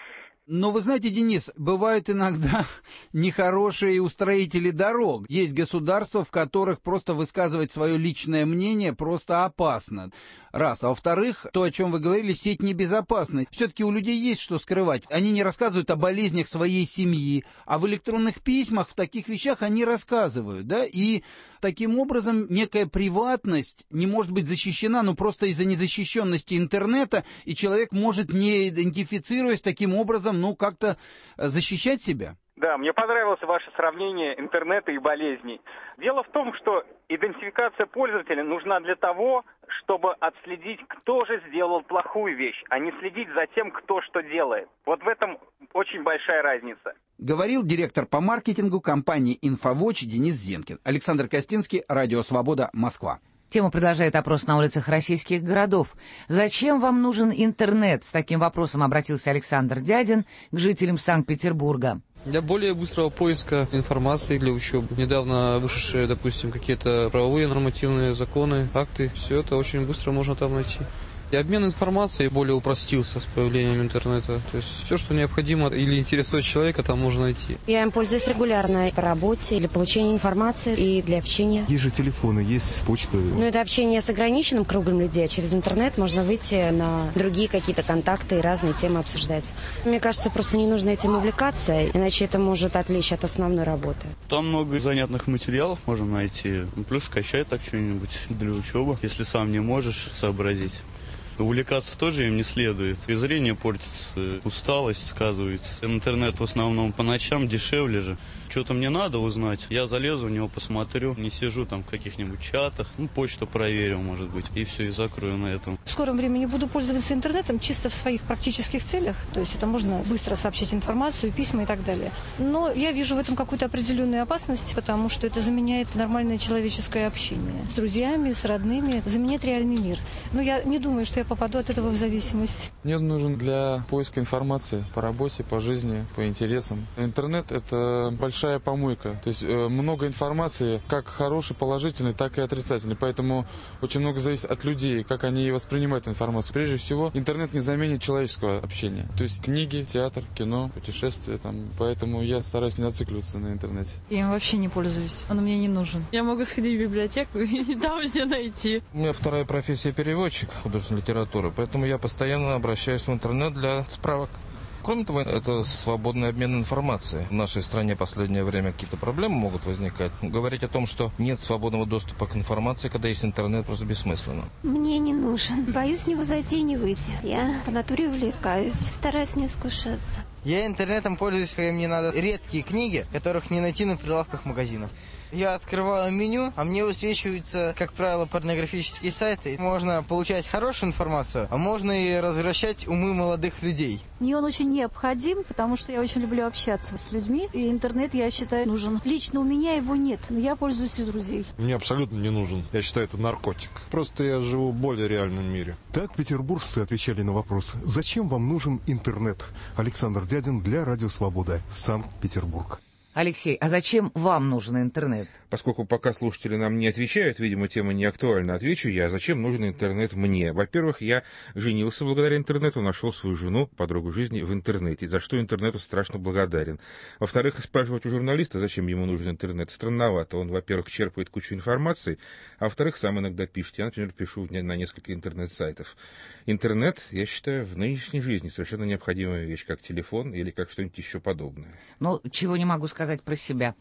Но вы знаете, Денис, бывают иногда нехорошие устроители дорог. Есть государства, в которых просто высказывать свое личное мнение просто опасно. Раз. А во-вторых, то, о чем вы говорили, сеть небезопасна. Все-таки у людей есть что скрывать. Они не рассказывают о болезнях своей семьи, а в электронных письмах в таких вещах они рассказывают, да, и таким образом некая приватность не может быть защищена, ну, просто из-за незащищенности интернета, и человек может, не идентифицируясь таким образом, ну, как-то защищать себя. Да, мне понравилось ваше сравнение интернета и болезней. Дело в том, что идентификация пользователя нужна для того, чтобы отследить, кто же сделал плохую вещь, а не следить за тем, кто что делает. Вот в этом очень большая разница. Говорил директор по маркетингу компании «Инфовотч» Денис Зенкин. Александр Костинский, Радио Свобода, Москва. Тему продолжает опрос на улицах российских городов. «Зачем вам нужен интернет?» С таким вопросом обратился Александр Дядин к жителям Санкт-Петербурга. Для более быстрого поиска информации для учебы. Недавно вышедшие, допустим, какие-то правовые нормативные законы, акты, все это очень быстро можно там найти. И обмен информацией более упростился с появлением интернета. То есть все, что необходимо или интересует человека, там можно найти. Я им пользуюсь регулярно по работе, для получения информации и для общения. Есть же телефоны, есть почта. Но это общение с ограниченным кругом людей, а через интернет можно выйти на другие какие-то контакты и разные темы обсуждать. Мне кажется, просто не нужно этим увлекаться, иначе это может отвлечь от основной работы. Там много занятных материалов можно найти. Плюс скачать так что-нибудь для учебы, если сам не можешь сообразить. Увлекаться тоже им не следует. И зрение портится, усталость сказывается. Интернет в основном по ночам, дешевле же. Что-то мне надо узнать, я залезу в него, посмотрю. Не сижу там в каких-нибудь чатах. Почту проверю, может быть, и все, и закрою на этом. В скором времени буду пользоваться интернетом чисто в своих практических целях. То есть это можно быстро сообщить информацию, письма и так далее. Но я вижу в этом какую-то определенную опасность, потому что это заменяет нормальное человеческое общение. С друзьями, с родными, заменяет реальный мир. Но я не думаю, что я попаду от этого в зависимость. Мне нужен для поиска информации по работе, по жизни, по интересам. Интернет — это большая помойка. То есть много информации, как хорошей, положительной, так и отрицательной. Поэтому очень много зависит от людей, как они воспринимают информацию. Прежде всего, интернет не заменит человеческого общения. То есть книги, театр, кино, путешествия. Поэтому я стараюсь не зацикливаться на интернете. Я им вообще не пользуюсь. Он мне не нужен. Я могу сходить в библиотеку и там все найти. У меня вторая профессия — переводчик художественной литературы. Поэтому я постоянно обращаюсь в интернет для справок. Кроме того, это свободный обмен информацией. В нашей стране в последнее время какие-то проблемы могут возникать. Говорить о том, что нет свободного доступа к информации, когда есть интернет, просто бессмысленно. Мне не нужен. Боюсь в него зайти и не выйти. Я по натуре увлекаюсь. Стараюсь не искушаться. Я интернетом пользуюсь, когда мне надо редкие книги, которых не найти на прилавках магазинов. Я открываю меню, а мне высвечиваются, как правило, порнографические сайты. Можно получать хорошую информацию, а можно и развращать умы молодых людей. Мне он очень необходим, потому что я очень люблю общаться с людьми, и интернет, я считаю, нужен. Лично у меня его нет, но я пользуюсь у друзей. Мне абсолютно не нужен. Я считаю, это наркотик. Просто я живу в более реальном мире. Так петербуржцы отвечали на вопрос: зачем вам нужен интернет? Александр Дядин для Радио Свобода, Санкт-Петербург. Алексей, а зачем вам нужен интернет? Поскольку пока слушатели нам не отвечают, видимо, тема не актуальна, отвечу я. Зачем нужен интернет мне? Во-первых, я женился благодаря интернету, нашел свою жену, подругу жизни в интернете, за что интернету страшно благодарен. Во-вторых, спрашивать у журналиста, зачем ему нужен интернет, странновато. Он, во-первых, черпает кучу информации, а во-вторых, сам иногда пишет. Я, например, пишу на несколько интернет-сайтов. Интернет, я считаю, в нынешней жизни совершенно необходимая вещь, как телефон или как что-нибудь еще подобное. Ну, чего не могу сказать про себя.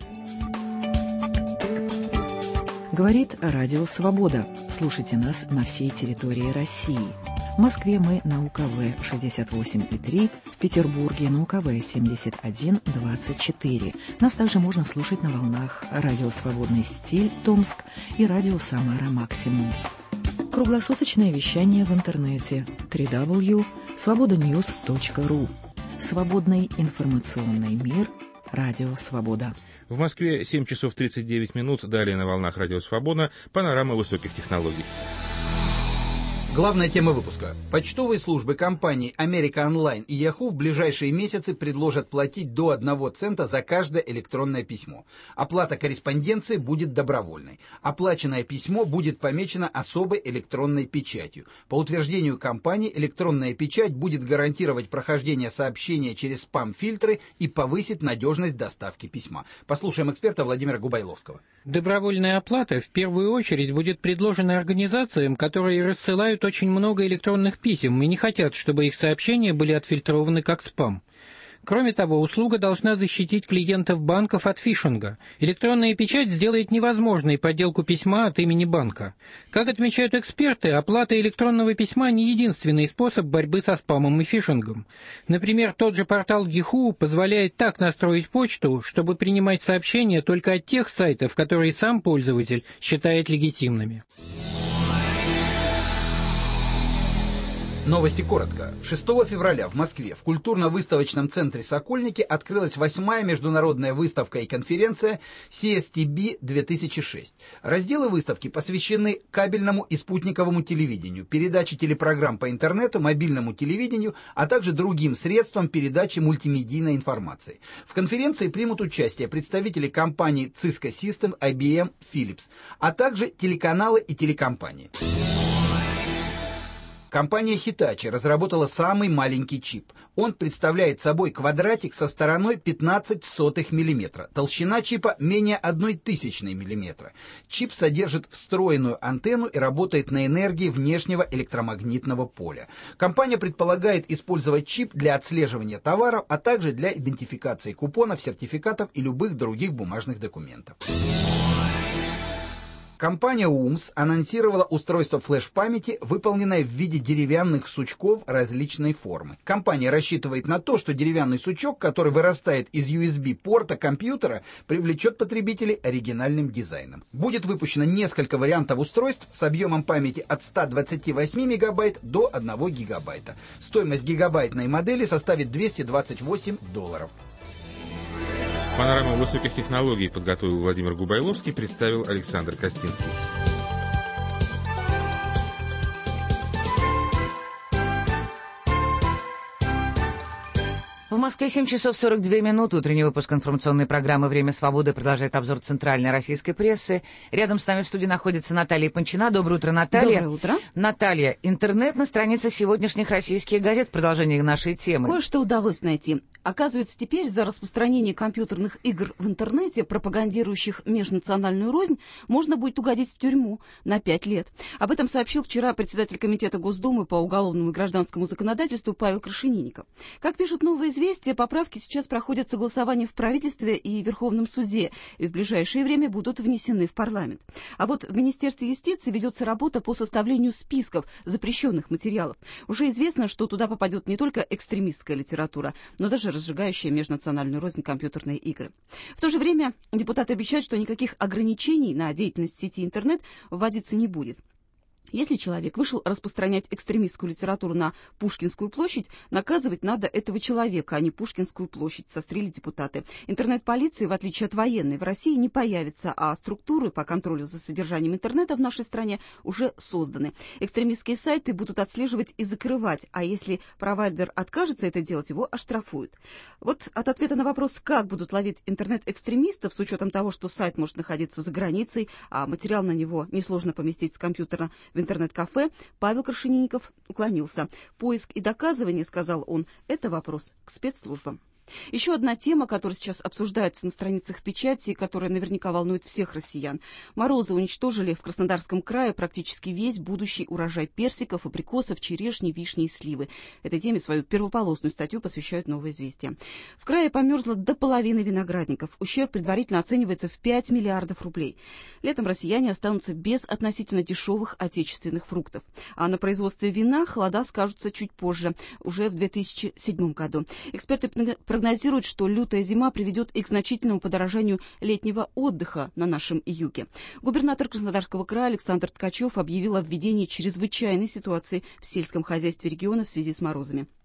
Говорит Радио Свобода. Слушайте нас на всей территории России. В Москве мы на УКВ 68,3, в Петербурге на УКВ 71,24. Нас также можно слушать на волнах Радио Свободный стиль Томск и Радио Самара Максимум. Круглосуточное вещание в интернете www.svobodanews.ru. Свободный информационный мир. Радио Свобода. В Москве 7 часов 39 минут. Далее на волнах Радио Свобода панорама высоких технологий. Главная тема выпуска. Почтовые службы компаний America Online и Yahoo в ближайшие месяцы предложат платить до 1 цента за каждое электронное письмо. Оплата корреспонденции будет добровольной. Оплаченное письмо будет помечено особой электронной печатью. По утверждению компании, электронная печать будет гарантировать прохождение сообщения через спам-фильтры и повысит надежность доставки письма. Послушаем эксперта Владимира Губайловского. Добровольная оплата в первую очередь будет предложена организациям, которые рассылают очень много электронных писем и не хотят, чтобы их сообщения были отфильтрованы как спам. Кроме того, услуга должна защитить клиентов банков от фишинга. Электронная печать сделает невозможной подделку письма от имени банка. Как отмечают эксперты, оплата электронного письма не единственный способ борьбы со спамом и фишингом. Например, тот же портал Yahoo позволяет так настроить почту, чтобы принимать сообщения только от тех сайтов, которые сам пользователь считает легитимными. Новости коротко. 6 февраля в Москве в культурно-выставочном центре «Сокольники» открылась 8-я международная выставка и конференция CSTB-2006. Разделы выставки посвящены кабельному и спутниковому телевидению, передаче телепрограмм по интернету, мобильному телевидению, а также другим средствам передачи мультимедийной информации. В конференции примут участие представители компаний Cisco Systems, IBM, Philips, а также телеканалы и телекомпании. Компания Hitachi разработала самый маленький чип. Он представляет собой квадратик со стороной 0,15 мм. Толщина чипа менее 0,001 мм. Чип содержит встроенную антенну и работает на энергии внешнего электромагнитного поля. Компания предполагает использовать чип для отслеживания товаров, а также для идентификации купонов, сертификатов и любых других бумажных документов. Компания УМС анонсировала устройство флеш-памяти, выполненное в виде деревянных сучков различной формы. Компания рассчитывает на то, что деревянный сучок, который вырастает из USB-порта компьютера, привлечет потребителей оригинальным дизайном. Будет выпущено несколько вариантов устройств с объемом памяти от 128 мегабайт до 1 гигабайта. Стоимость гигабайтной модели составит $228. Панораму высоких технологий подготовил Владимир Губайловский, представил Александр Костинский. В Москве 7 часов 42 минуты. Утренний выпуск информационной программы «Время свободы» продолжает обзор центральной российской прессы. Рядом с нами в студии находится Наталья Панчина. Доброе утро, Наталья. Доброе утро. Наталья, интернет на страницах сегодняшних российских газет в продолжении нашей темы. Кое-что удалось найти. Оказывается, теперь за распространение компьютерных игр в интернете, пропагандирующих межнациональную рознь, можно будет угодить в тюрьму на 5 лет. Об этом сообщил вчера председатель Комитета Госдумы по уголовному и гражданскому законодательству Павел Крашенинников. Как пишут «Новые известия», поправки сейчас проходят согласование в правительстве и Верховном суде, и в ближайшее время будут внесены в парламент. А вот в Министерстве юстиции ведется работа по составлению списков запрещенных материалов. Уже известно, что туда попадет не только экстремистская литература, но даже разжигающие межнациональную рознь компьютерные игры. В то же время депутаты обещают, что никаких ограничений на деятельность сети интернет вводиться не будет. Если человек вышел распространять экстремистскую литературу на Пушкинскую площадь, наказывать надо этого человека, а не Пушкинскую площадь, сострили депутаты. Интернет-полиции, в отличие от военной, в России не появится, а структуры по контролю за содержанием интернета в нашей стране уже созданы. Экстремистские сайты будут отслеживать и закрывать, а если провайдер откажется это делать, его оштрафуют. Вот от ответа на вопрос, как будут ловить интернет-экстремистов, с учетом того, что сайт может находиться за границей, а материал на него несложно поместить с компьютера в интернет-кафе, Павел Крашенинников уклонился. Поиск и доказывание, сказал он, это вопрос к спецслужбам. Еще одна тема, которая сейчас обсуждается на страницах печати, и которая наверняка волнует всех россиян. Морозы уничтожили в Краснодарском крае практически весь будущий урожай персиков, абрикосов, черешни, вишни и сливы. Этой теме свою первополосную статью посвящают «Новые известия». В крае померзло до половины виноградников. Ущерб предварительно оценивается в 5 миллиардов рублей. Летом россияне останутся без относительно дешевых отечественных фруктов. А на производстве вина холода скажутся чуть позже, уже в 2007 году. Эксперты прогнозируют, что лютая зима приведет и к значительному подорожанию летнего отдыха на нашем юге. Губернатор Краснодарского края Александр Ткачев объявил о введении чрезвычайной ситуации в сельском хозяйстве региона в связи с морозами.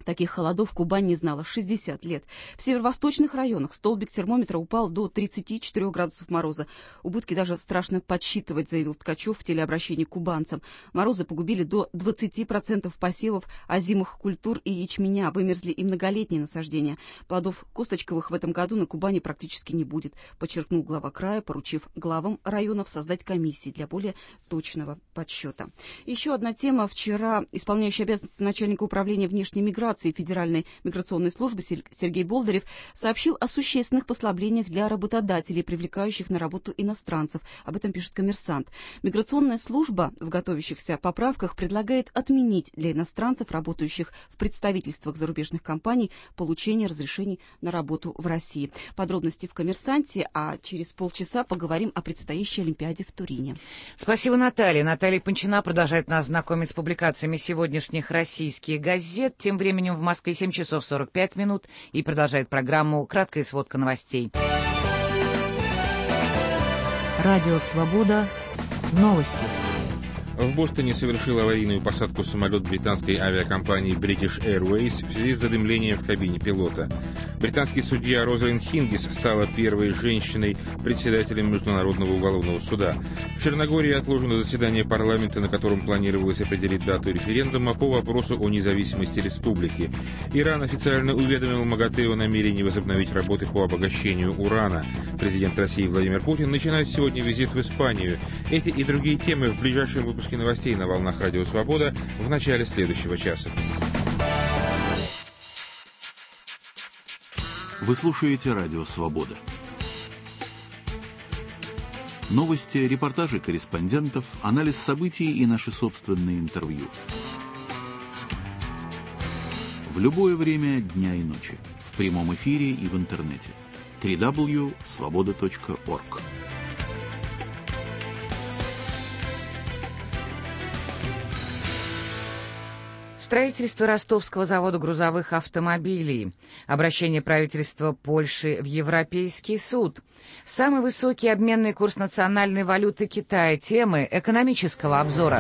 Таких холодов Кубань не знала 60 лет. В северо-восточных районах столбик термометра упал до 34 градусов мороза. Убытки даже страшно подсчитывать, заявил Ткачев в телеобращении к кубанцам. Морозы погубили до 20% посевов озимых культур и ячменя. Вымерзли и многолетние насаждения. Плодов косточковых в этом году на Кубани практически не будет, подчеркнул глава края, поручив главам районов создать комиссии для более точного подсчета. Еще одна тема. Вчера исполняющий обязанности начальника управления внешней миграции Федеральной миграционной службы Сергей Болдырев сообщил о существенных послаблениях для работодателей, привлекающих на работу иностранцев. Об этом пишет «Коммерсант». Миграционная служба в готовящихся поправках предлагает отменить для иностранцев, работающих в представительствах зарубежных компаний, получение разрешений на работу в России. Подробности в «Коммерсанте», а через полчаса поговорим о предстоящей Олимпиаде в Турине. Спасибо, Наталья. Наталья Панчина продолжает нас знакомить с публикациями сегодняшних российских газет. Тем временем в Москве 7 часов 45 минут и продолжает программу «Краткая сводка новостей». Радио «Свобода». Новости. В Бостоне совершил аварийную посадку самолет британской авиакомпании British Airways в связи с задымлением в кабине пилота. Британский судья Розалинд Хингис стала первой женщиной-председателем Международного уголовного суда. В Черногории отложено заседание парламента, на котором планировалось определить дату референдума по вопросу о независимости республики. Иран официально уведомил МАГАТЭ о намерении возобновить работы по обогащению урана. Президент России Владимир Путин начинает сегодня визит в Испанию. Эти и другие темы в ближайшем выпуске новостей на волнах Радио Свобода в начале следующего часа. Вы слушаете Радио Свобода. Новости, репортажи корреспондентов, анализ событий и наши собственные интервью. В любое время дня и ночи. В прямом эфире и в интернете. www.svoboda.org. Строительство ростовского завода грузовых автомобилей. Обращение правительства Польши в Европейский суд. Самый высокий обменный курс национальной валюты Китая. Темы экономического обзора.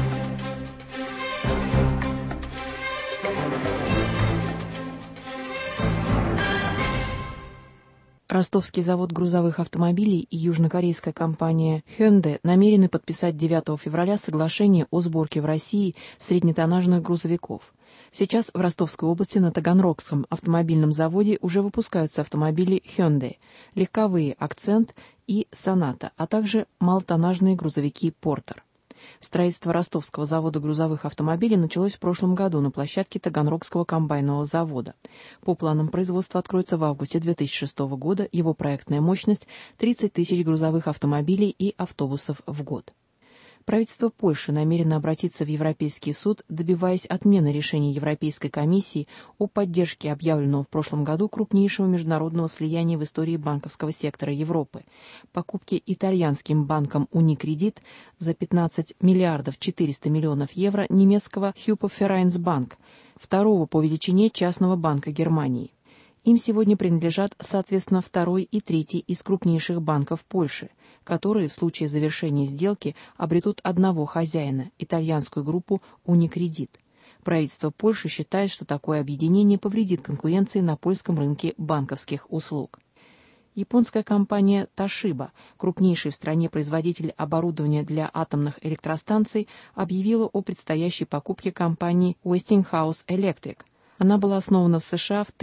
Ростовский завод грузовых автомобилей и южнокорейская компания Hyundai намерены подписать 9 февраля соглашение о сборке в России среднетоннажных грузовиков. Сейчас в Ростовской области на Таганрогском автомобильном заводе уже выпускаются автомобили Hyundai, легковые Accent и Sonata, а также малотоннажные грузовики Porter. Строительство Ростовского завода грузовых автомобилей началось в прошлом году на площадке Таганрогского комбайнового завода. По планам производства откроется в августе 2006 года, его проектная мощность – 30 тысяч грузовых автомобилей и автобусов в год. Правительство Польши намерено обратиться в Европейский суд, добиваясь отмены решения Европейской комиссии о поддержке объявленного в прошлом году крупнейшего международного слияния в истории банковского сектора Европы – покупки итальянским банком Unicredit за 15 миллиардов 400 миллионов евро немецкого Hypo Vereinsbank, второго по величине частного банка Германии. Им сегодня принадлежат, соответственно, второй и третий из крупнейших банков Польши, которые в случае завершения сделки обретут одного хозяина – итальянскую группу Unicredit. Правительство Польши считает, что такое объединение повредит конкуренции на польском рынке банковских услуг. Японская компания Toshiba, крупнейший в стране производитель оборудования для атомных электростанций, объявила о предстоящей покупке компании Westinghouse Electric. Она была основана в США в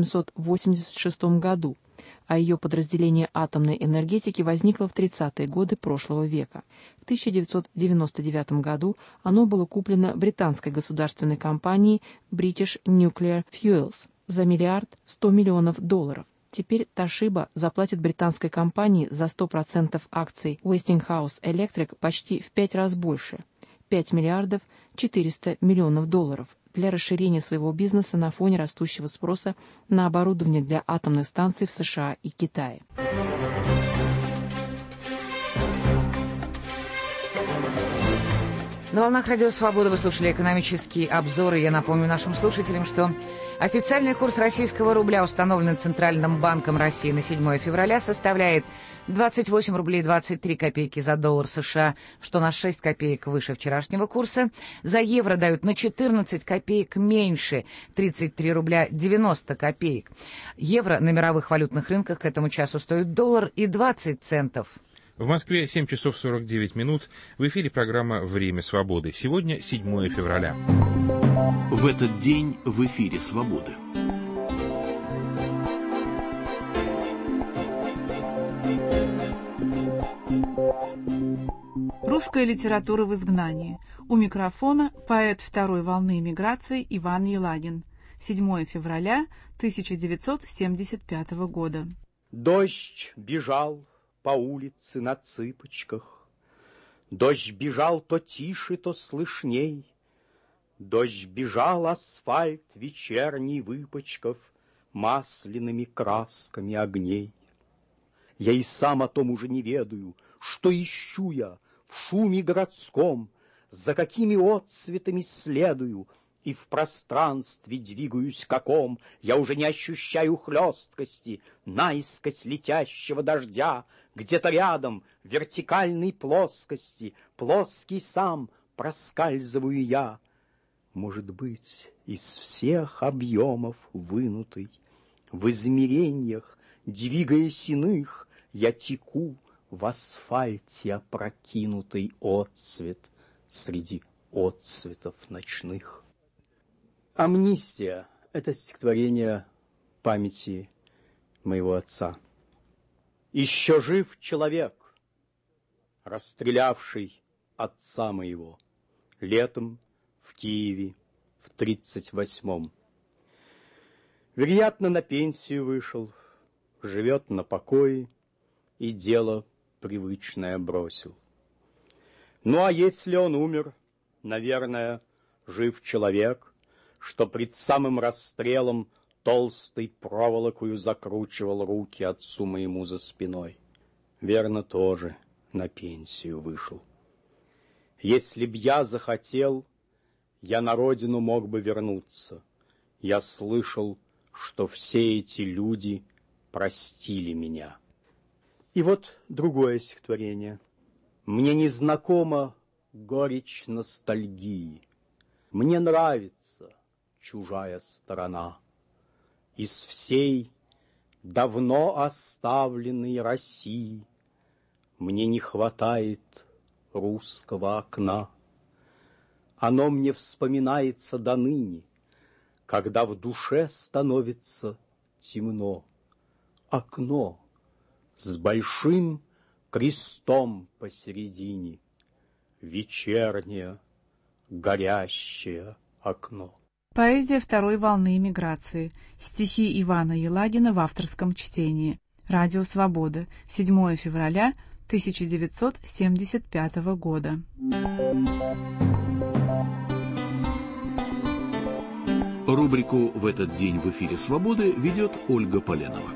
1886 году, а ее подразделение атомной энергетики возникло в 30-е годы прошлого века. В 1999 году оно было куплено британской государственной компанией British Nuclear Fuels за $1 100 миллионов. Теперь Toshiba заплатит британской компании за 100% акций Westinghouse Electric почти в 5 раз больше – $5 400 миллионов. Для расширения своего бизнеса на фоне растущего спроса на оборудование для атомных станций в США и Китае. На волнах Радио Свобода вы слушали экономические обзоры. Я напомню нашим слушателям, что официальный курс российского рубля, установленный Центральным банком России на 7 февраля, составляет 28 рублей 23 копейки за доллар США, что на 6 копеек выше вчерашнего курса. За евро дают на 14 копеек меньше, 33 рубля 90 копеек. Евро на мировых валютных рынках к этому часу стоит $1.20. В Москве 7 часов 49 минут. В эфире программа «Время свободы». Сегодня 7 февраля. В этот день в эфире «Свободы». Русская литература в изгнании. У микрофона поэт второй волны эмиграции Иван Елагин. 7 февраля 1975 года. Дождь бежал по улице на цыпочках. Дождь бежал то тише, то слышней. Дождь бежал асфальт вечерний выпачкав масляными красками огней. Я и сам о том уже не ведаю, что ищу я в шуме городском, за какими отцветами следую, и в пространстве двигаюсь каком. Я уже не ощущаю хлесткости наискось летящего дождя. Где-то рядом в вертикальной плоскости, плоский сам проскальзываю я. Может быть, из всех объемов вынутый, в измерениях, двигаясь иных, я теку в асфальте опрокинутый отцвет среди отцветов ночных. «Амнистия» — это стихотворение памяти моего отца. Еще жив человек, расстрелявший отца моего летом в Киеве в 1938-м. Вероятно, на пенсию вышел, живет на покое и дело привычное бросил. Ну, а если он умер, наверное, жив человек, что пред самым расстрелом толстой проволокою закручивал руки отцу моему за спиной. Верно, тоже на пенсию вышел. Если б я захотел, я на родину мог бы вернуться. Я слышал, что все эти люди простили меня. И вот другое стихотворение. Мне незнакома горечь ностальгии. Мне нравится чужая сторона. Из всей давно оставленной России мне не хватает русского окна. Оно мне вспоминается до ныне, когда в душе становится темно. Окно с большим крестом посередине, вечернее горящее окно. Поэзия второй волны эмиграции. Стихи Ивана Елагина в авторском чтении. Радио Свобода. 7 февраля 1975 года. Рубрику «В этот день в эфире Свободы» ведет Ольга Поленова.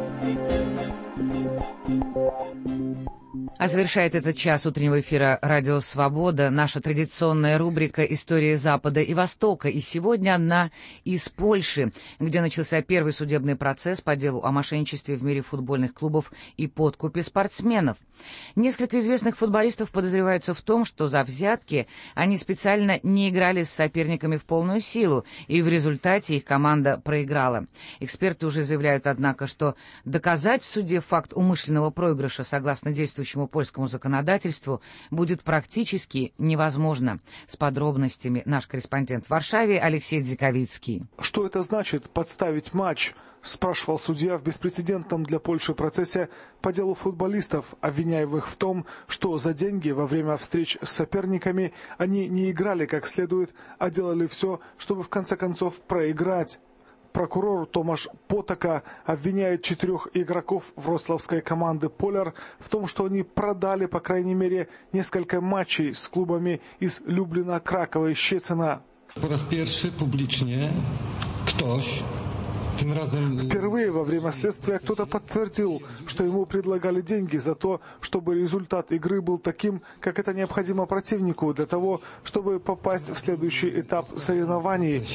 А завершает этот час утреннего эфира «Радио Свобода» наша традиционная рубрика «История Запада и Востока». И сегодня одна из Польши, где начался первый судебный процесс по делу о мошенничестве в мире футбольных клубов и подкупе спортсменов. Несколько известных футболистов подозреваются в том, что за взятки они специально не играли с соперниками в полную силу, и в результате их команда проиграла. Эксперты уже заявляют, однако, что доказать в суде факт умышленного проигрыша согласно действующему польскому законодательству будет практически невозможно. С подробностями наш корреспондент в Варшаве Алексей Дзиковицкий. Что это значит подставить матч? Спрашивал судья в беспрецедентном для Польши процессе по делу футболистов, обвиняемых в том, что за деньги во время встреч с соперниками они не играли как следует, а делали все, чтобы в конце концов проиграть. Прокурор Томаш Потака обвиняет 4 игроков вроцлавской команды «Поляр» в том, что они продали, по крайней мере, несколько матчей с клубами из Люблина, Кракова и Щецина. Po raz pierwszy publicznie ktoś Впервые во время следствия кто-то подтвердил, что ему предлагали деньги за то, чтобы результат игры был таким, как это необходимо противнику, для того, чтобы попасть в следующий этап соревнований.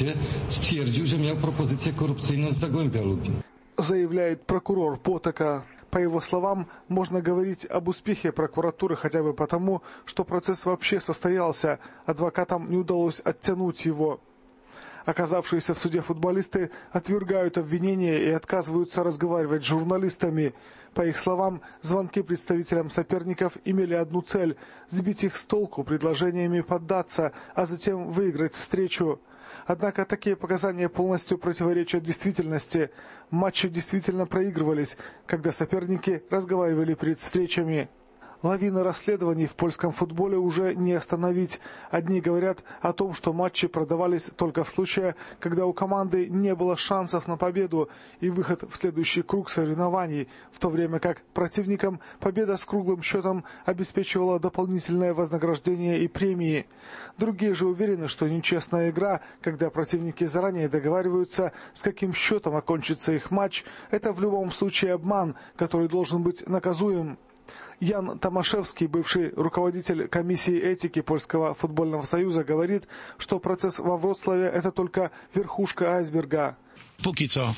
Заявляет прокурор Потока. По его словам, можно говорить об успехе прокуратуры хотя бы потому, что процесс вообще состоялся, адвокатам не удалось оттянуть его. Оказавшиеся в суде футболисты отвергают обвинения и отказываются разговаривать с журналистами. По их словам, звонки представителям соперников имели одну цель – сбить их с толку предложениями поддаться, а затем выиграть встречу. Однако такие показания полностью противоречат действительности. Матчи действительно проигрывались, когда соперники разговаривали перед встречами. Лавина расследований в польском футболе уже не остановить. Одни говорят о том, что матчи продавались только в случае, когда у команды не было шансов на победу и выход в следующий круг соревнований, в то время как противникам победа с круглым счетом обеспечивала дополнительное вознаграждение и премии. Другие же уверены, что нечестная игра, когда противники заранее договариваются, с каким счетом окончится их матч, это в любом случае обман, который должен быть наказуем. Ян Томашевский, бывший руководитель комиссии этики Польского футбольного союза, говорит, что процесс во Вроцлаве – это только верхушка айсберга. В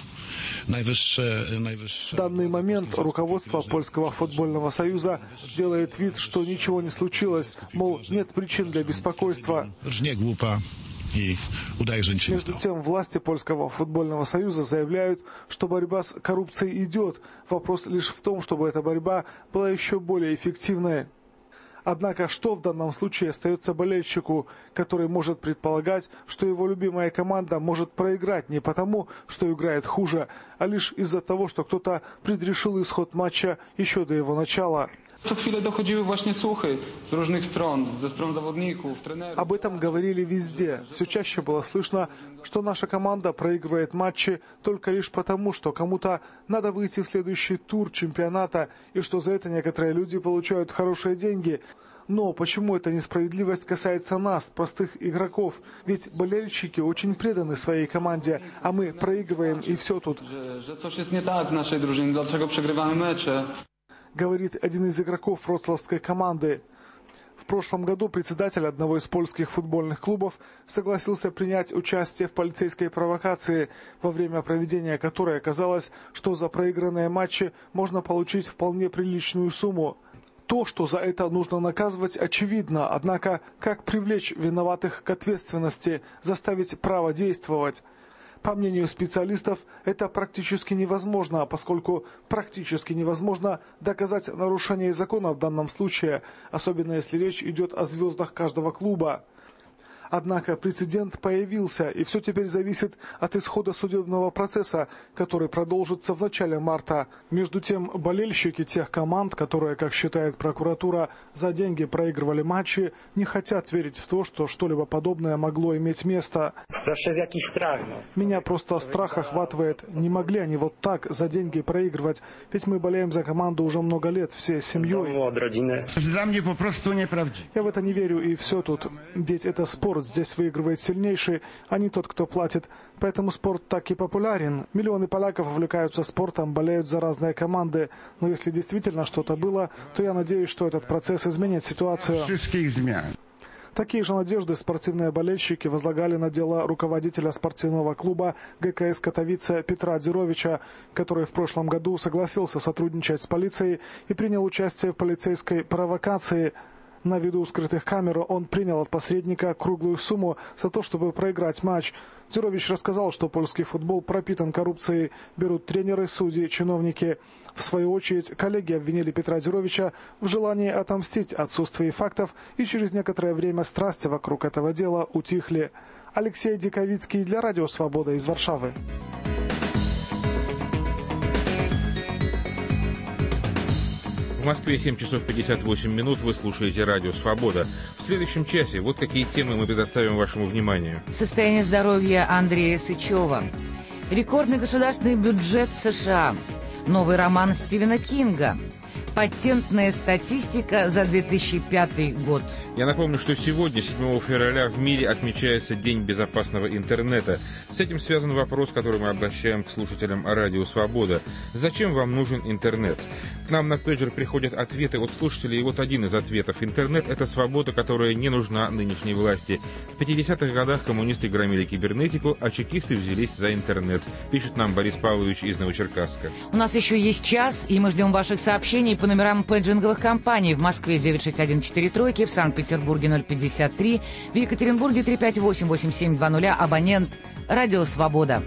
данный момент руководство Польского футбольного союза делает вид, что ничего не случилось, мол, нет причин для беспокойства. Между тем, власти Польского футбольного союза заявляют, что борьба с коррупцией идет. Вопрос лишь в том, чтобы эта борьба была еще более эффективной. Однако, что в данном случае остается болельщику, который может предполагать, что его любимая команда может проиграть не потому, что играет хуже, а лишь из-за того, что кто-то предрешил исход матча еще до его начала. Об этом говорили везде. Все чаще было слышно, что наша команда проигрывает матчи только лишь потому, что кому-то надо выйти в следующий тур чемпионата, и что за это некоторые люди получают хорошие деньги. Но почему эта несправедливость касается нас, простых игроков? Ведь болельщики очень преданы своей команде, а мы проигрываем, и все тут. Говорит один из игроков вроцлавской команды. В прошлом году председатель одного из польских футбольных клубов согласился принять участие в полицейской провокации, во время проведения которой оказалось, что за проигранные матчи можно получить вполне приличную сумму. То, что за это нужно наказывать, очевидно, однако как привлечь виноватых к ответственности, заставить право действовать? По мнению специалистов, это практически невозможно, поскольку практически невозможно доказать нарушение закона в данном случае, особенно если речь идет о звездах каждого клуба. Однако прецедент появился, и все теперь зависит от исхода судебного процесса, который продолжится в начале марта. Между тем, болельщики тех команд, которые, как считает прокуратура, за деньги проигрывали матчи, не хотят верить в то, что что-либо подобное могло иметь место. Меня просто страх охватывает. Не могли они вот так за деньги проигрывать, ведь мы болеем за команду уже много лет, всей семьей. Я в это не верю, и все тут. Ведь это спорт. Здесь выигрывает сильнейший, а не тот, кто платит. Поэтому спорт так и популярен. Миллионы поляков увлекаются спортом, болеют за разные команды. Но если действительно что-то было, то я надеюсь, что этот процесс изменит ситуацию. Такие же надежды спортивные болельщики возлагали на дело руководителя спортивного клуба ГКС Катовице Петра Дзюровича, который в прошлом году согласился сотрудничать с полицией и принял участие в полицейской провокации. На виду скрытых камер он принял от посредника круглую сумму за то, чтобы проиграть матч. Дзюрович рассказал, что польский футбол пропитан коррупцией, берут тренеры, судьи, чиновники. В свою очередь, коллеги обвинили Петра Дзюровича в желании отомстить отсутствии фактов, и через некоторое время страсти вокруг этого дела утихли. Алексей Диковицкий для Радио Свобода из Варшавы. В Москве 7 часов 58 минут. Вы слушаете Радио Свобода. В следующем часе вот какие темы мы предоставим вашему вниманию. Состояние здоровья Андрея Сычева. Рекордный государственный бюджет США. Новый роман Стивена Кинга. Патентная статистика за 2005 год. Я напомню, что сегодня, 7 февраля, в мире отмечается День безопасного интернета. С этим связан вопрос, который мы обращаем к слушателям Радио Свобода. Зачем вам нужен интернет? К нам на пейджер приходят ответы от слушателей, и вот один из ответов. Интернет — это свобода, которая не нужна нынешней власти. В 50-х годах коммунисты громили кибернетику, а чекисты взялись за интернет, пишет нам Борис Павлович из Новочеркасска. У нас еще есть час, и мы ждем ваших сообщений по номерам пейджинговых компаний. В Москве 96143, в Санкт-Петербурге 053, в Екатеринбурге 358-8720, абонент «Радио Свобода».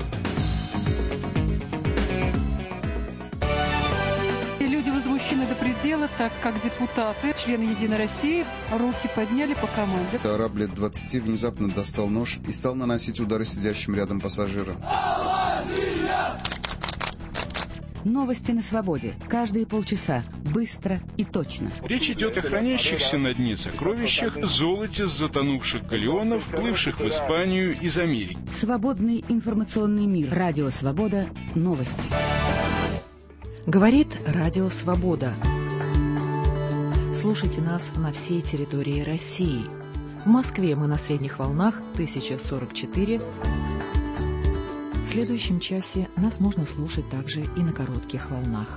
Люди возмущены до предела, так как депутаты, члены «Единой России», руки подняли по команде. Араб лет 20 внезапно достал нож и стал наносить удары сидящим рядом пассажирам. Новости на свободе. Каждые полчаса. Быстро и точно. Речь идет о хранящихся на дне сокровищах, золоте с затонувших галеонов, плывших в Испанию из Америки. Свободный информационный мир. Радио Свобода. Новости. Говорит Радио Свобода. Слушайте нас на всей территории России. В Москве мы на средних волнах 1044. В следующем часе нас можно слушать также и на коротких волнах.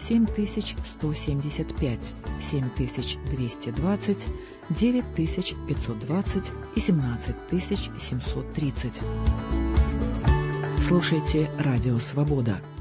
7175, 7220, 9520 и 17730. Слушайте Радио Свобода.